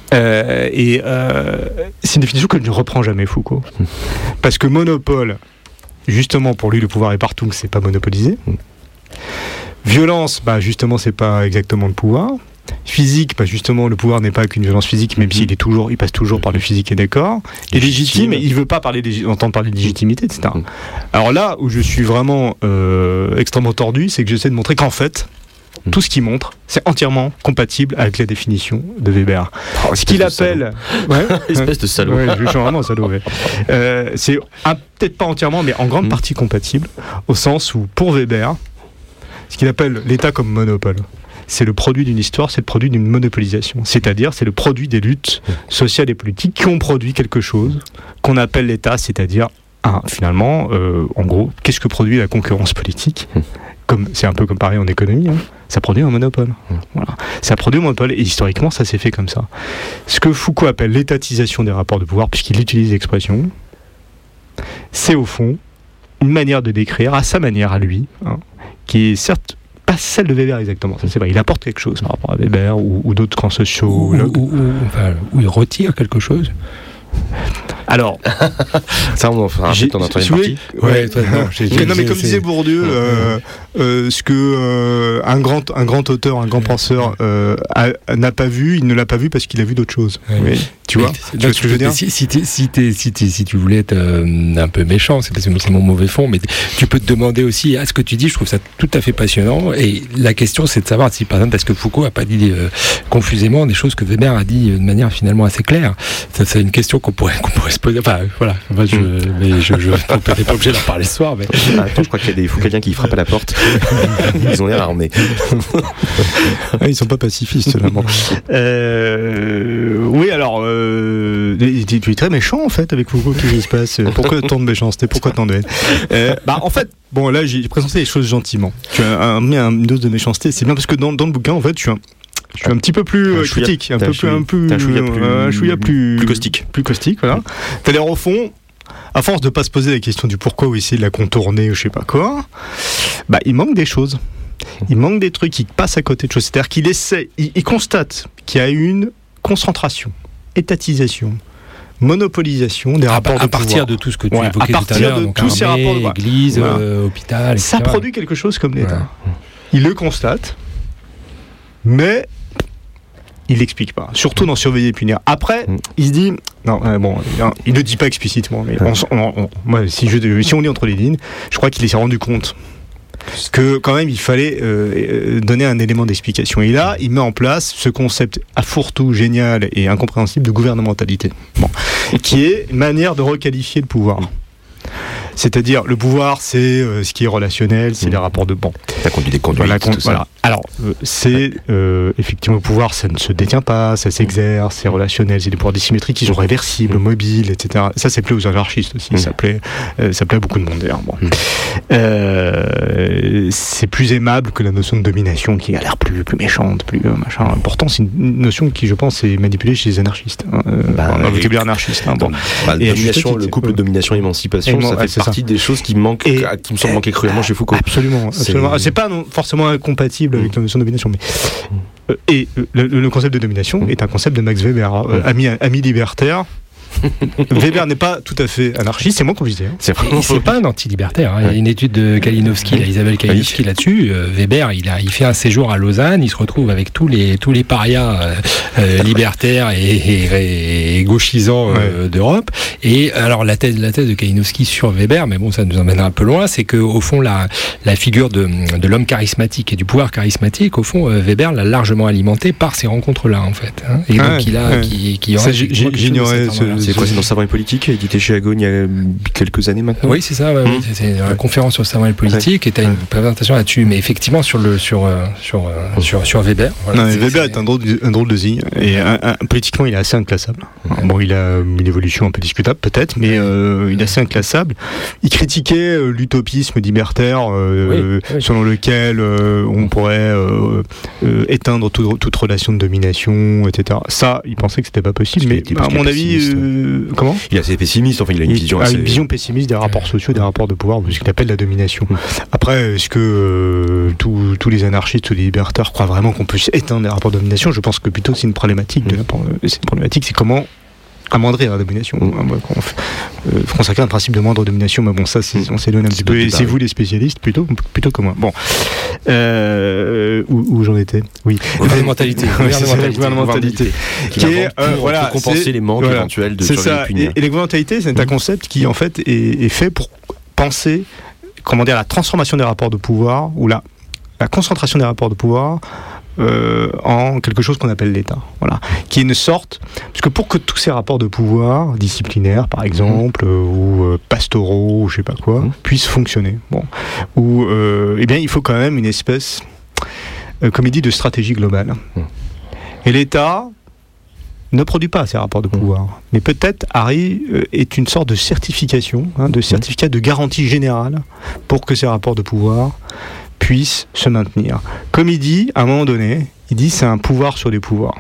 C: C'est une définition que ne reprend jamais Foucault. Parce que monopole, justement, pour lui, le pouvoir est partout, c'est pas monopolisé. Violence, justement, c'est pas exactement le pouvoir. Physique, justement, le pouvoir n'est pas qu'une violence physique, même s'il passe toujours par le physique et d'accord. Et légitime, il veut pas entendre parler de légitimité, etc. Alors là où je suis vraiment extrêmement tordu, c'est que j'essaie de montrer qu'en fait, tout ce qu'il montre, c'est entièrement compatible avec la définition de Weber. Ce qu'il appelle...
B: Espèce de salaud.
C: Je suis vraiment un salaud, c'est peut-être pas entièrement, mais en grande partie compatible, au sens où, pour Weber, ce qu'il appelle l'État comme monopole, c'est le produit d'une histoire, c'est le produit d'une monopolisation. C'est-à-dire, c'est le produit des luttes sociales et politiques qui ont produit quelque chose qu'on appelle l'État, c'est-à-dire, finalement, en gros, qu'est-ce que produit la concurrence politique ? C'est un peu comme pareil en économie, ça produit un monopole. Voilà. Ça produit un monopole, et historiquement, ça s'est fait comme ça. Ce que Foucault appelle l'étatisation des rapports de pouvoir, puisqu'il utilise l'expression, c'est au fond une manière de décrire, à sa manière, à lui, qui est certes pas celle de Weber exactement, ça c'est vrai, il apporte quelque chose par rapport à Weber ou d'autres grands sociologues.
A: Ou il retire quelque chose.
C: Alors,
B: ça on en fera un peu dans notre partie.
C: Non, mais comme disait Bourdieu, ce que un grand auteur, un grand penseur n'a pas vu, il ne l'a pas vu parce qu'il a vu d'autres choses. Tu vois ce que je veux dire ?
A: Si tu voulais être un peu méchant, c'est parce que c'est mon mauvais fond, mais tu peux te demander aussi, ce que tu dis, je trouve ça tout à fait passionnant, et la question c'est de savoir si par exemple, parce que Foucault a pas dit confusément des choses que Weber a dit de manière finalement assez claire. Ça, c'est une question qu'on pourrait se poser. Enfin, voilà. Je ne peut-être pas obligé d'en parler ce soir. Mais...
B: Attends, je crois qu'il y a des Foucaliens qui frappent à la porte. Ils ont l'air armés.
C: Ils sont pas pacifistes, là. Bon. Oui, alors, tu es très méchant, en fait, avec Foucault. Qu'est-ce qui se passe ? Pourquoi tant de méchanceté ? Pourquoi tant de haine ? En fait, bon, là, j'ai présenté les choses gentiment. Tu as mis une dose de méchanceté. C'est bien parce que dans le bouquin, en fait, je suis un petit peu plus critique, un chouïa plus caustique. Plus caustique, voilà. C'est-à-dire, au fond, à force de pas se poser la question du pourquoi ou essayer de la contourner ou je sais pas quoi, il manque des choses. Il manque des trucs qui passent à côté de choses. C'est-à-dire qu'il il constate qu'il y a une concentration, étatisation, monopolisation des rapports de pouvoir.
A: À partir de tout ce que tu évoquais tout à l'heure, donc
C: tous ces rapports de pouvoir.
A: Église, hôpital, etc.
C: Ça produit quelque chose comme l'État. Il le constate, mais Il l'explique pas. Surtout dans Surveiller et punir. Après, il se dit, non, il ne dit pas explicitement, mais moi, si on lit entre les lignes, je crois qu'il s'est rendu compte que quand même il fallait donner un élément d'explication. Et là, il met en place ce concept à fourre-tout génial et incompréhensible de gouvernementalité, qui est une manière de requalifier le pouvoir. C'est-à-dire, le pouvoir, c'est ce qui est relationnel, c'est les rapports de
B: la conduite des conduites,
C: voilà. Alors, c'est effectivement, le pouvoir, ça ne se détient pas, ça s'exerce, c'est relationnel, c'est des pouvoirs dissymétriques qui sont réversibles, mobiles, etc. Ça plaît aux anarchistes aussi, ça plaît à beaucoup de monde d'ailleurs. C'est plus aimable que la notion de domination qui a l'air plus méchante, plus machin. Pourtant, c'est une notion qui, je pense, est manipulée chez les anarchistes. Un vocabulaire anarchiste.
B: Domination, le couple domination-émancipation, ça fait partie des choses qui manquent, qui me semblent manquer cruellement chez Foucault.
C: Absolument. C'est pas forcément incompatible avec la notion de domination, mais le concept de domination est un concept de Max Weber, ami libertaire. Weber n'est pas tout à fait anarchiste, c'est moi qu'on disait.
A: C'est pas un anti-libertaire. Il y a une étude de Kalinowski, Isabelle Kalinowski là-dessus. Weber, il fait un séjour à Lausanne, il se retrouve avec tous les parias libertaires et gauchisants d'Europe. Et alors la thèse de Kalinowski sur Weber, mais bon, ça nous emmène un peu loin, c'est que au fond la figure de l'homme charismatique et du pouvoir charismatique, au fond, Weber l'a largement alimenté par ces rencontres-là, en fait. Et donc
C: j'ignorais.
B: C'est quoi, c'est dans Savoir et Politique, édité chez Agone il y a quelques années maintenant.
A: Oui, c'est ça. C'est une conférence sur Savoir et Politique, et tu as une présentation là-dessus. Mais effectivement, sur Weber.
C: Voilà, Weber est un drôle de zigne, et politiquement, il est assez inclassable. Bon, il a une évolution un peu discutable, peut-être, mais il est assez inclassable. Il critiquait l'utopisme libertaire, selon lequel on pourrait éteindre toute relation de domination, etc. Ça, il pensait que c'était pas possible, mais à mon avis, comment ?
B: Il est assez pessimiste, enfin il a une vision assez...
C: une vision pessimiste des rapports sociaux, des rapports de pouvoir, ce qu'il appelle la domination. Après, est-ce que tous les anarchistes ou les libertaires croient vraiment qu'on puisse éteindre les rapports de domination ? Je pense que plutôt c'est une problématique. C'est comment amoindrir la domination, consacrer un principe de moindre domination, mais bon, ça, on s'éloigne un petit peu, et c'est vous les spécialistes, plutôt que moi. Bon, où j'en étais ? Oui.
A: Gouvernementalité.
B: Qui est, pour compenser les manques éventuels de Surveiller et Punir.
C: Et la gouvernementalité, c'est un concept qui, en fait, est fait pour penser, la transformation des rapports de pouvoir, ou la concentration des rapports de pouvoir, en quelque chose qu'on appelle l'État, qui est une sorte, parce que pour que tous ces rapports de pouvoir disciplinaires par exemple ou pastoraux ou je sais pas quoi puissent fonctionner, il faut quand même une espèce, comme il dit, de stratégie globale. Et l'État ne produit pas ces rapports de pouvoir, mais peut-être Harry est une sorte de certification, de certificat de garantie générale pour que ces rapports de pouvoir puisse se maintenir. Comme il dit, à un moment donné, c'est un pouvoir sur les pouvoirs.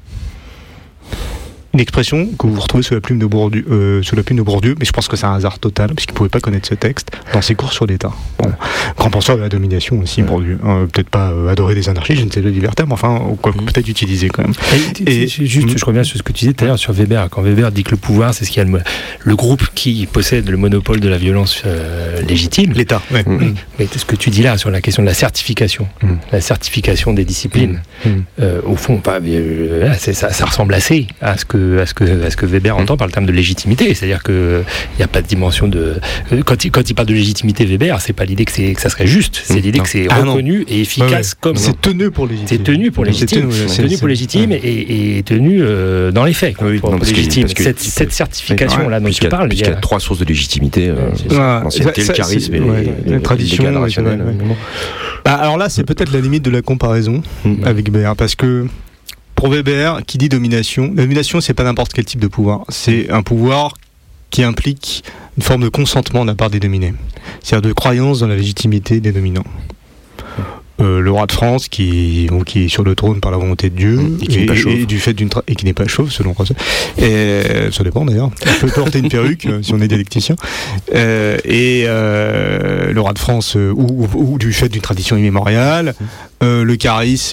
C: Une expression que vous retrouvez sous la plume de Bourdieu, mais je pense que c'est un hasard total, parce qu'il ne pouvait pas connaître ce texte dans ses cours sur l'État. Bon, grand penseur de la domination aussi, Bourdieu. Peut-être pas adoré des anarchistes, je ne sais pas, libertaires, mais enfin, peut-être utilisé quand même.
A: Je reviens sur ce que tu disais tout à l'heure sur Weber. Quand Weber dit que le pouvoir, c'est ce qu'il y a le groupe qui possède le monopole de la violence légitime.
C: L'État, oui.
A: Mais ce que tu dis là sur la question de la certification, la certification des disciplines, au fond, ça ressemble assez à ce que Weber entend par le terme de légitimité, c'est-à-dire que il n'y a pas de dimension de quand il parle de légitimité, Weber, c'est pas l'idée que ça serait juste, c'est l'idée que c'est reconnu et efficace comme
C: c'est tenu pour légitime.
A: C'est tenu pour légitime et tenu dans les faits. Légitime. Cette certification là dont tu parles,
B: puisqu'il y a trois sources de légitimité, l'ancienneté, le charisme et
C: la tradition rationnelle. Alors là, c'est peut-être la limite de la comparaison avec Weber, parce que pour Weber, qui dit domination, la domination, c'est pas n'importe quel type de pouvoir. C'est un pouvoir qui implique une forme de consentement de la part des dominés. C'est-à-dire de croyance dans la légitimité des dominants. Le roi de France qui est sur le trône par la volonté de Dieu et qui n'est pas chauve selon Rousseau, et ça dépend d'ailleurs, on peut porter une perruque si on est dialecticien, et le roi de France ou du fait d'une tradition immémoriale, le charisme,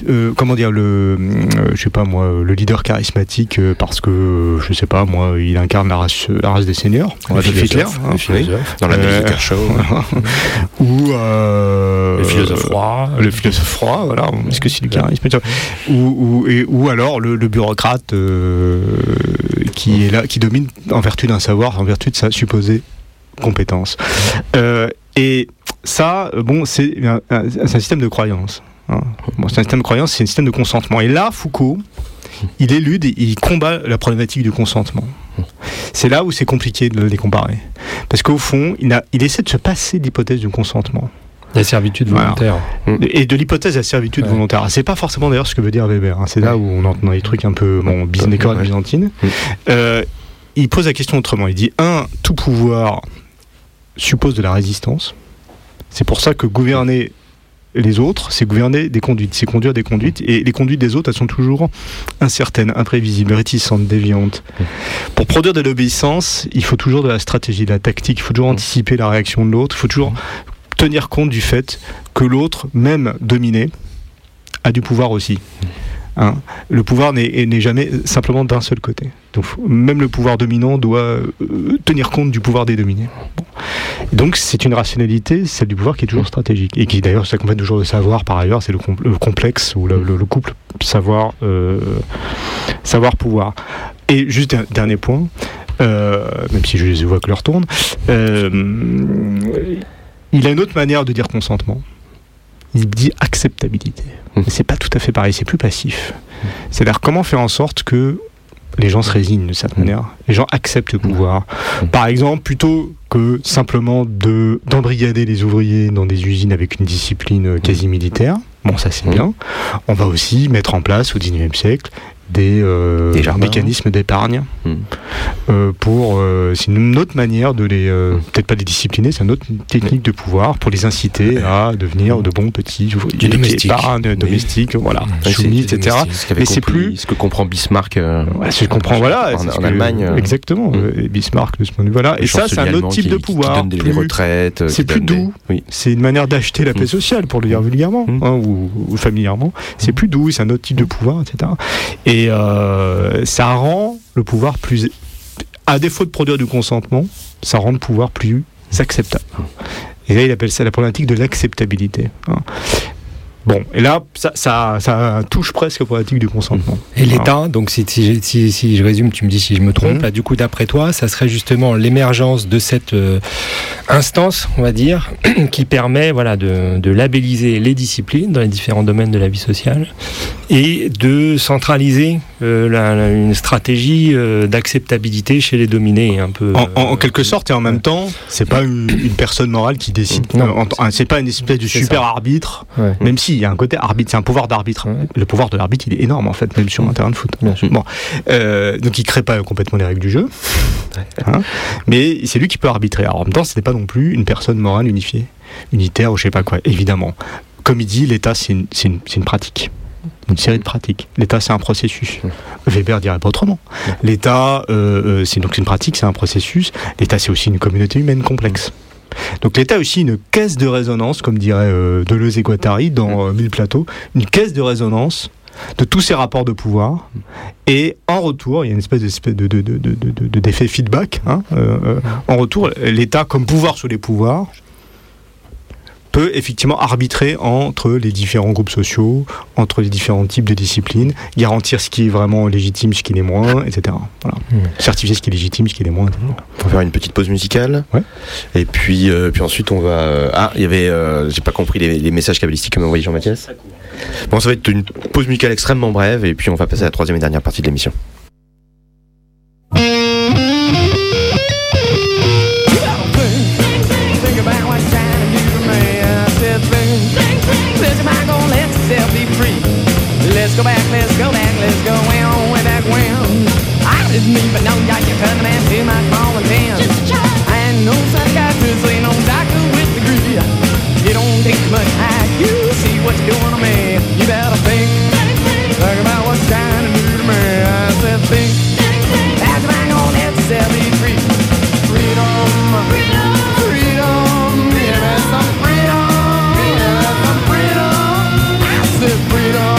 C: le leader charismatique parce que je sais pas moi, il incarne la race des seigneurs,
B: Hitler, dans la musique show,
C: Ou
A: le philosophe froid.
C: Le philosophe froid, voilà. Est-ce que c'est du charisme? Ou alors le bureaucrate qui est là, qui domine en vertu d'un savoir, en vertu de sa supposée compétence. Et ça, c'est un système de croyance. Hein. Bon, c'est un système de croyance, c'est un système de consentement. Et là, Foucault, il élude et il combat la problématique du consentement. C'est là où c'est compliqué de les comparer. Parce qu'au fond, il essaie de se passer de l'hypothèse du consentement.
A: La servitude volontaire.
C: Voilà. Et de l'hypothèse de la servitude volontaire. C'est pas forcément d'ailleurs ce que veut dire Weber. Hein. C'est là où on entend des trucs un peu école byzantine. Il pose la question autrement. Il dit, tout pouvoir suppose de la résistance. C'est pour ça que gouverner les autres, c'est gouverner des conduites, c'est conduire des conduites, et les conduites des autres, elles sont toujours incertaines, imprévisibles, réticentes, déviantes. Pour produire de l'obéissance, il faut toujours de la stratégie, de la tactique, il faut toujours anticiper la réaction de l'autre, il faut toujours tenir compte du fait que l'autre, même dominé, a du pouvoir aussi. Hein. Le pouvoir n'est jamais simplement d'un seul côté. Donc, même le pouvoir dominant doit tenir compte du pouvoir des dominés. Bon. Donc c'est une rationalité, celle du pouvoir, qui est toujours stratégique. Et qui d'ailleurs s'accompagne toujours de savoir, par ailleurs, c'est le complexe, ou le couple savoir-pouvoir. Et juste un dernier point, même si je vois que l'heure tourne, il a une autre manière de dire consentement. Il dit acceptabilité. Mais c'est pas tout à fait pareil, c'est plus passif. C'est-à-dire comment faire en sorte que les gens se résignent de cette manière. Les gens acceptent le pouvoir. Par exemple, plutôt que simplement d'embrigader les ouvriers dans des usines avec une discipline quasi militaire, bon ça c'est bien, on va aussi mettre en place au XIXe siècle des mécanismes d'épargne c'est une autre manière de les peut-être pas les discipliner, c'est une autre technique de pouvoir pour les inciter à devenir de bons petits ouvriers domestiques, voilà, soumis, etc.
B: Mais c'est plus ce que comprend Bismarck
C: ce que comprend en
B: Allemagne,
C: exactement, Bismarck de ce point de vue, voilà. Et ça c'est un autre type de pouvoir
B: qui donne des retraites,
C: c'est plus doux, c'est une manière d'acheter la paix sociale, pour le dire vulgairement ou familièrement, c'est plus doux, c'est un autre type de pouvoir, etc. Et ça rend le pouvoir plus... À défaut de produire du consentement, ça rend le pouvoir plus acceptable. Et là, il appelle ça la problématique de l'acceptabilité. Bon, et là, ça touche presque la problématique du consentement.
A: Et l'État, donc si je résume, tu me dis si je me trompe, là, du coup, d'après toi, ça serait justement l'émergence de cette instance, on va dire, qui permet de labelliser les disciplines dans les différents domaines de la vie sociale et de centraliser une stratégie d'acceptabilité chez les dominés. Un peu,
C: en quelque sorte, et en même temps, c'est pas une personne morale qui décide. C'est pas une espèce de super arbitre, même si il y a un côté arbitre, c'est un pouvoir d'arbitre. Le pouvoir de l'arbitre, il est énorme en fait, même sur un terrain de foot. Bon. Donc il crée pas complètement les règles du jeu, mais c'est lui qui peut arbitrer. Alors en même temps, ce n'est pas non plus une personne morale unifiée, unitaire ou je sais pas quoi, évidemment. Comme il dit, l'État c'est une pratique. Une série de pratiques. L'État, c'est un processus. Weber dirait pas autrement. L'État, c'est une pratique, c'est un processus. L'État, c'est aussi une communauté humaine complexe. Donc l'État a aussi une caisse de résonance, comme dirait Deleuze et Guattari dans Mille plateaux, une caisse de résonance de tous ces rapports de pouvoir. Et en retour, il y a une espèce d'effet feedback. En retour, l'État, comme pouvoir sur les pouvoirs, peut effectivement arbitrer entre les différents groupes sociaux, entre les différents types de disciplines, garantir ce qui est vraiment légitime, ce qui l'est moins, etc. Voilà. Certifier ce qui est légitime, ce qui l'est moins, etc.
B: On va faire une petite pause musicale. Et puis ensuite on va... il y avait... j'ai pas compris les messages cabalistiques que m'a envoyé Jean-Mathias. Bon, ça va être une pause musicale extrêmement brève et puis on va passer à la troisième et dernière partie de l'émission.
D: Let's go back, let's go on way back when. I didn't even know y'all can turn the man to my small intent. I ain't no psychiatrist, ain't no doctor with a degree. You don't take much IQ, see what you're doing to me. You better think about what's trying to do to me. I said think, that's if I'm gonna let yourself be free. Freedom, freedom, freedom, yeah, that's some freedom, yeah, that's some freedom. I said freedom.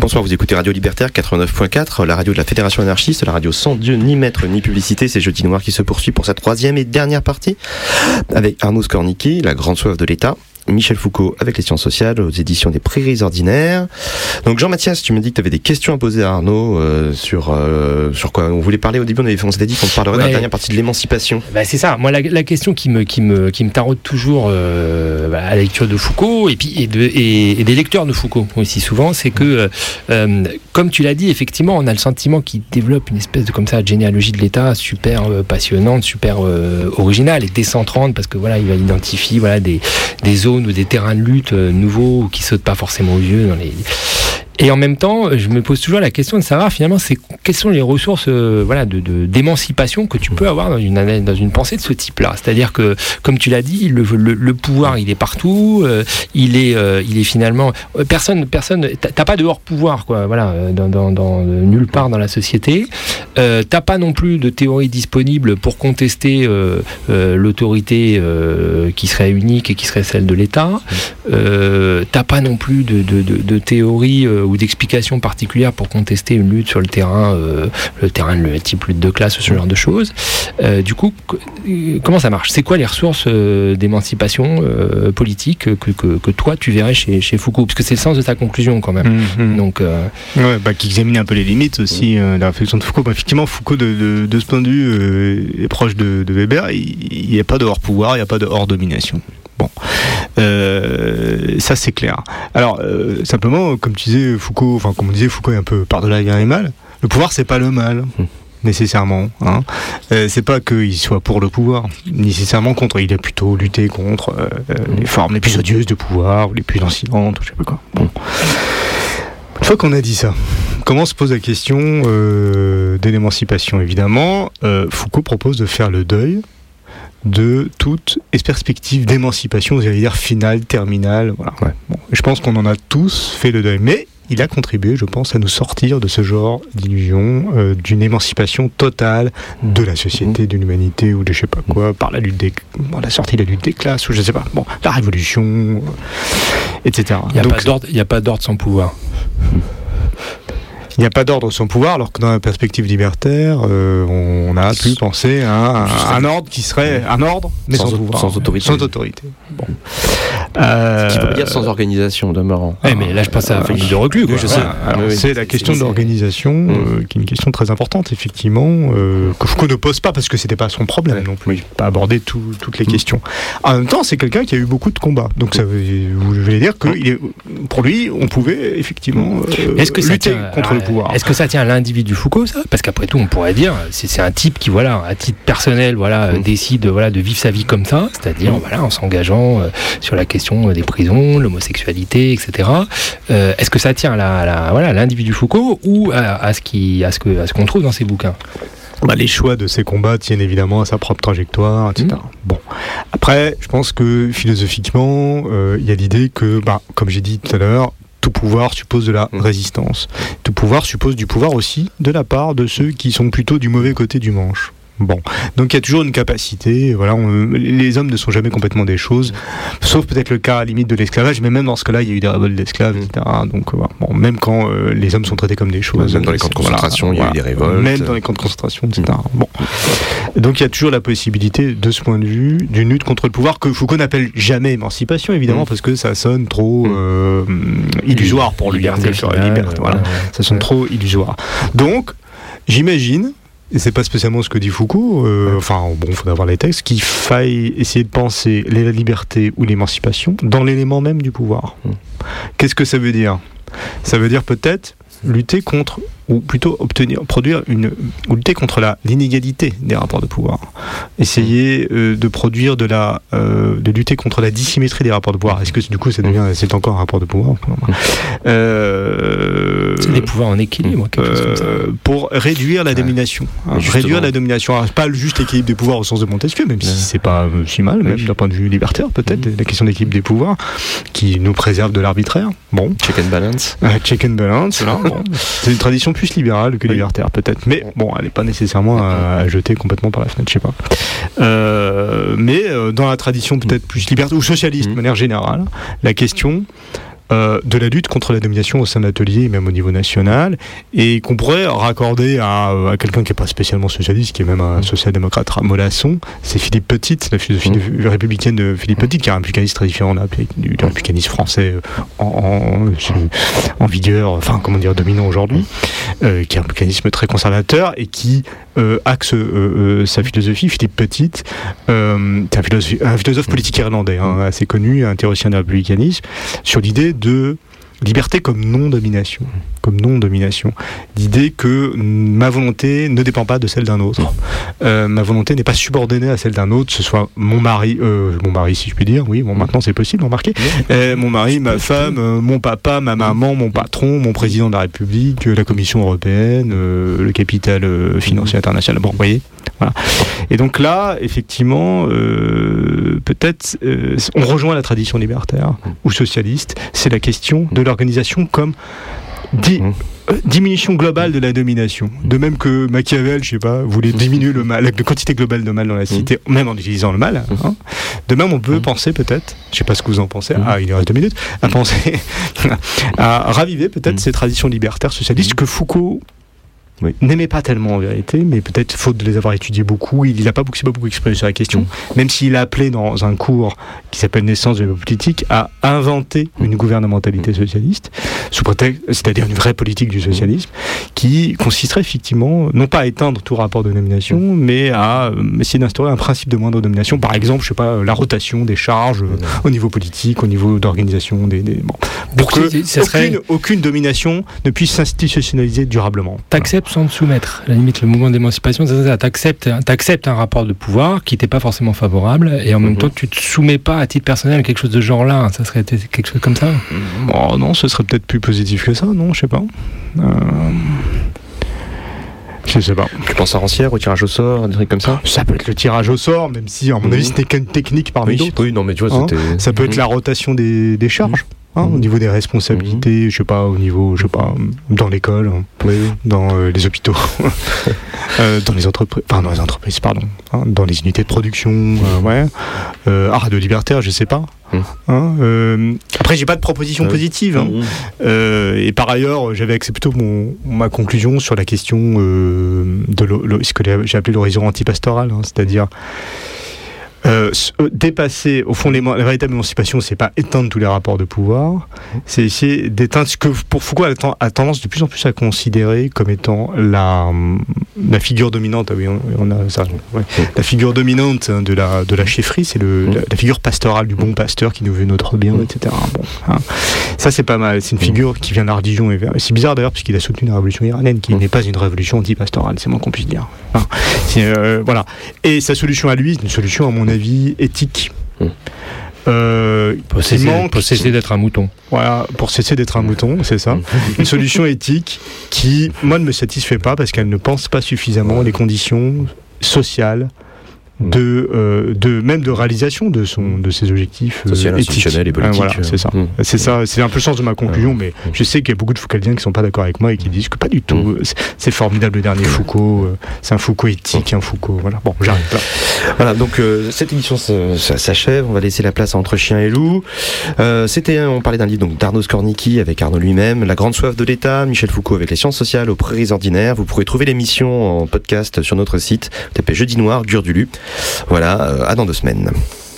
B: Bonsoir, vous écoutez Radio Libertaire 89.4, la radio de la Fédération anarchiste, la radio sans Dieu, ni maître, ni publicité. C'est Jeudi Noir qui se poursuit pour sa troisième et dernière partie avec Arnaud Skornicki, La Grande Soif de l'État. Michel Foucault avec les sciences sociales aux éditions des Prairies Ordinaires. Donc Jean-Mathias, tu me dis que tu avais des questions à poser à Arnaud sur quoi on voulait parler au début. On s'était dit qu'on parlerait de la dernière partie de l'émancipation.
A: Bah c'est ça. Moi la question qui me taraude toujours à la lecture de Foucault et des lecteurs de Foucault aussi souvent, c'est que comme tu l'as dit, effectivement, on a le sentiment qu'il développe une espèce de comme ça généalogie de l'État super passionnante, super originale et décentrante parce que voilà, il va identifier des zones ou des terrains de lutte nouveaux qui sautent pas forcément aux yeux dans les... Et en même temps, je me pose toujours la question de savoir finalement quelles sont les ressources d'émancipation que tu peux avoir dans une pensée de ce type-là. C'est-à-dire que, comme tu l'as dit, le pouvoir il est partout, il est finalement personne. T'as pas de hors pouvoir quoi. Voilà, dans nulle part dans la société. T'as pas non plus de théorie disponible pour contester l'autorité qui serait unique et qui serait celle de l'État. T'as pas non plus de théorie ou d'explications particulières pour contester une lutte sur le terrain type lutte de classe ou ce genre de choses. Du coup, comment ça marche ? C'est quoi les ressources d'émancipation politique que toi tu verrais chez Foucault ? Parce que c'est le sens de ta conclusion quand même. Donc,
C: qui examine un peu les limites aussi de la réflexion de Foucault. Effectivement, Foucault de ce point de vue est proche de Weber. Il n'y a pas de hors pouvoir, il n'y a pas de hors domination. Bon, ça c'est clair. Alors simplement, comme tu disais, Foucault est un peu par-delà bien et mal. Le pouvoir, c'est pas le mal. Nécessairement, hein. C'est pas qu'il soit pour le pouvoir, nécessairement contre. Il a plutôt lutté contre les formes les plus odieuses de pouvoir, ou les plus lancinantes, je sais pas quoi. Bon. Une fois qu'on a dit ça, comment se pose la question de l'émancipation ? Évidemment, Foucault propose de faire le deuil de toute perspective d'émancipation, j'allais dire finale, terminale. Voilà. Ouais. Bon, je pense qu'on en a tous fait le deuil, mais il a contribué, je pense, à nous sortir de ce genre d'illusion, d'une émancipation totale de la société, de l'humanité ou de je sais pas quoi, par la sortie de la lutte des classes ou je sais pas. Bon, la révolution, etc.
A: Il n'y a pas d'ordre sans pouvoir.
C: Il n'y a pas d'ordre sans pouvoir, alors que dans la perspective libertaire, on a pu penser à un ordre qui serait un ordre, mais sans pouvoir.
B: Sans autorité.
C: Sans autorité. Bon.
B: Ce qui veut dire sans organisation, demeurant.
A: Mais là, je passe à la famille de reclus.
C: Je sais. C'est la question de l'organisation, qui est une question très importante, effectivement, que Foucault ne pose pas, parce que c'était pas son problème non plus. Pas aborder toutes les questions. En même temps, c'est quelqu'un qui a eu beaucoup de combats. Donc, ça veut dire que pour lui, on pouvait effectivement lutter contre le pouvoir.
A: Est-ce que ça tient à l'individu Foucault, ça ? Parce qu'après tout, on pourrait dire, c'est un type qui, à titre personnel, décide de vivre sa vie comme ça, c'est-à-dire en s'engageant sur la question des prisons, l'homosexualité, etc. Est-ce que ça tient à l'individu Foucault ou à ce qu'on trouve dans ses bouquins ?
C: Les choix de ces combats tiennent évidemment à sa propre trajectoire, etc. Bon. Après, je pense que philosophiquement, il y a l'idée que, comme j'ai dit tout à l'heure, tout pouvoir suppose de la résistance. Tout pouvoir suppose du pouvoir aussi de la part de ceux qui sont plutôt du mauvais côté du manche. Bon, donc il y a toujours une capacité, les hommes ne sont jamais complètement des choses, sauf peut-être le cas à la limite de l'esclavage, mais même dans ce cas-là, il y a eu des révoltes d'esclaves, etc. Donc, même quand les hommes sont traités comme des choses.
B: Même dans les camps de concentration, il y a eu des révoltes.
C: Même dans les camps de concentration, etc. Bon. Donc il y a toujours la possibilité, de ce point de vue, d'une lutte contre le pouvoir que Foucault n'appelle jamais émancipation, évidemment, parce que ça sonne trop illusoire pour lui.
A: Liberté,
C: ça sonne trop illusoire. Donc, j'imagine, et c'est pas spécialement ce que dit Foucault, il faudra voir les textes, qu'il faille essayer de penser la liberté ou l'émancipation dans l'élément même du pouvoir. Qu'est-ce que ça veut dire ? Ça veut dire peut-être lutter contre, ou plutôt lutter contre l'inégalité des rapports de pouvoir. Essayer de produire de lutter contre la dissymétrie des rapports de pouvoir. Est-ce que du coup c'est encore un rapport de pouvoir ?
A: C'est des pouvoirs en équilibre, quelque chose comme ça.
C: Pour réduire la domination. Réduire la domination. Alors, pas juste l'équilibre des pouvoirs au sens de Montesquieu, même si c'est pas si mal, même d'un point de vue libertaire peut-être, la question d'équilibre des pouvoirs, qui nous préserve de l'arbitraire. Bon.
B: Check and balance.
C: Check and balance, là. Bon. C'est une tradition plus libérale que libertaire peut-être, mais elle n'est pas nécessairement à jeter complètement par la fenêtre, je sais pas. Mais dans la tradition peut-être plus libertaire ou socialiste de manière générale, la question de la lutte contre la domination au sein de l'atelier, même au niveau national, et qu'on pourrait raccorder à quelqu'un qui n'est pas spécialement socialiste, qui est même un social-démocrate mollasson, c'est Philippe Petite, la philosophie républicaine de Philippe Petite, qui est un républicanisme très différent du républicanisme français en vigueur, enfin comment dire, dominant aujourd'hui, qui est un républicanisme très conservateur et qui axe sa philosophie. Philippe Petite, c'est un philosophe politique irlandais, assez connu, un théoricien du républicanisme, sur l'idée de liberté comme non-domination. L'idée que ma volonté ne dépend pas de celle d'un autre. Ma volonté n'est pas subordonnée à celle d'un autre, ce soit mon mari si je puis dire, oui, bon, maintenant c'est possible, remarquez, mon mari, ma femme, mon papa, ma maman, mon patron, mon président de la République, la Commission européenne, le capital financier international, bon, vous voyez, voilà. Et donc là, effectivement, peut-être, on rejoint la tradition libertaire ou socialiste, c'est la question de l'organisation comme diminution globale de la domination. De même que Machiavel, je sais pas, voulait diminuer le mal, la quantité globale de mal dans la cité, même en utilisant le mal. Hein. De même, on peut penser peut-être, je sais pas ce que vous en pensez, il reste 2 minutes, à penser, à raviver peut-être ces traditions libertaires socialistes que Foucault n'aimait pas tellement en vérité, mais peut-être faute de les avoir étudiés beaucoup, il n'a pas beaucoup exprimé sur la question, même s'il a appelé dans un cours qui s'appelle Naissance de la politique à inventer une gouvernementalité socialiste, sous prétexte, c'est-à-dire une vraie politique du socialisme, qui consisterait effectivement, non pas à éteindre tout rapport de domination, mais à essayer d'instaurer un principe de moindre domination, par exemple, je sais pas, la rotation des charges au niveau politique, au niveau d'organisation pour que aucune domination ne puisse s'institutionnaliser durablement.
A: T'acceptes sans te soumettre. À la limite, le mouvement d'émancipation, c'est ça. T'acceptes un rapport de pouvoir qui t'est pas forcément favorable, et en même temps, tu te soumets pas à titre personnel à quelque chose de genre-là. Ça serait quelque chose comme ça.
C: Oh non, ce serait peut-être plus positif que ça, non, je sais pas. Je sais pas.
B: Tu penses à Rancière, au tirage au sort, des trucs comme ça ?
C: Ça peut être le tirage au sort, même si, à mon avis, c'était qu'une technique parmi d'autres.
B: Oui, non, mais tu vois,
C: ça peut être la rotation des charges. Au niveau des responsabilités, je sais pas, au niveau, dans l'école, dans les hôpitaux, dans les entreprises, dans les unités de production, à Radio Libertaire, je sais pas. Après, j'ai pas de proposition positive. Et par ailleurs, j'avais axé plutôt ma conclusion sur la question de ce que j'ai appelé l'horizon antipastoral, c'est-à-dire dépasser, au fond, la véritable émancipation, c'est pas éteindre tous les rapports de pouvoir, c'est essayer d'éteindre ce que, pour Foucault, a tendance de plus en plus à considérer comme étant la figure dominante. Ah oui, on a ça. La figure dominante de la chefferie, c'est la figure pastorale du bon pasteur qui nous veut notre bien, etc. Ça, c'est pas mal. C'est une figure qui vient de la religion. Et c'est bizarre d'ailleurs, puisqu'il a soutenu la révolution iranienne, qui n'est pas une révolution anti-pastorale, c'est moins qu'on puisse dire. Voilà. Et sa solution à lui, c'est une solution, à mon avis, éthique.
A: Pour cesser d'être un mouton.
C: Voilà, pour cesser d'être un mouton, c'est ça. Une solution éthique qui, moi, ne me satisfait pas parce qu'elle ne pense pas suffisamment les conditions sociales même de réalisation de ses objectifs
B: social, institutionnels et politiques.
C: Voilà, c'est ça. C'est ça. C'est un peu le sens de ma conclusion, mais je sais qu'il y a beaucoup de Foucaldiens qui sont pas d'accord avec moi et qui disent que pas du tout. C'est formidable le dernier Foucault. C'est un Foucault éthique, un Foucault. Voilà. Bon, j'arrive là.
B: Voilà. Donc cette émission s'achève. On va laisser la place à Entre Chien et Loup. On parlait d'un livre d'Arnaud Skornicki avec Arnaud lui-même, La Grande Soif de l'État, Michel Foucault avec les sciences sociales aux prairies ordinaires. Vous pourrez trouver l'émission en podcast sur notre site. Tapez Jeudi Noir, Gurdulu. Voilà, à dans 2 semaines.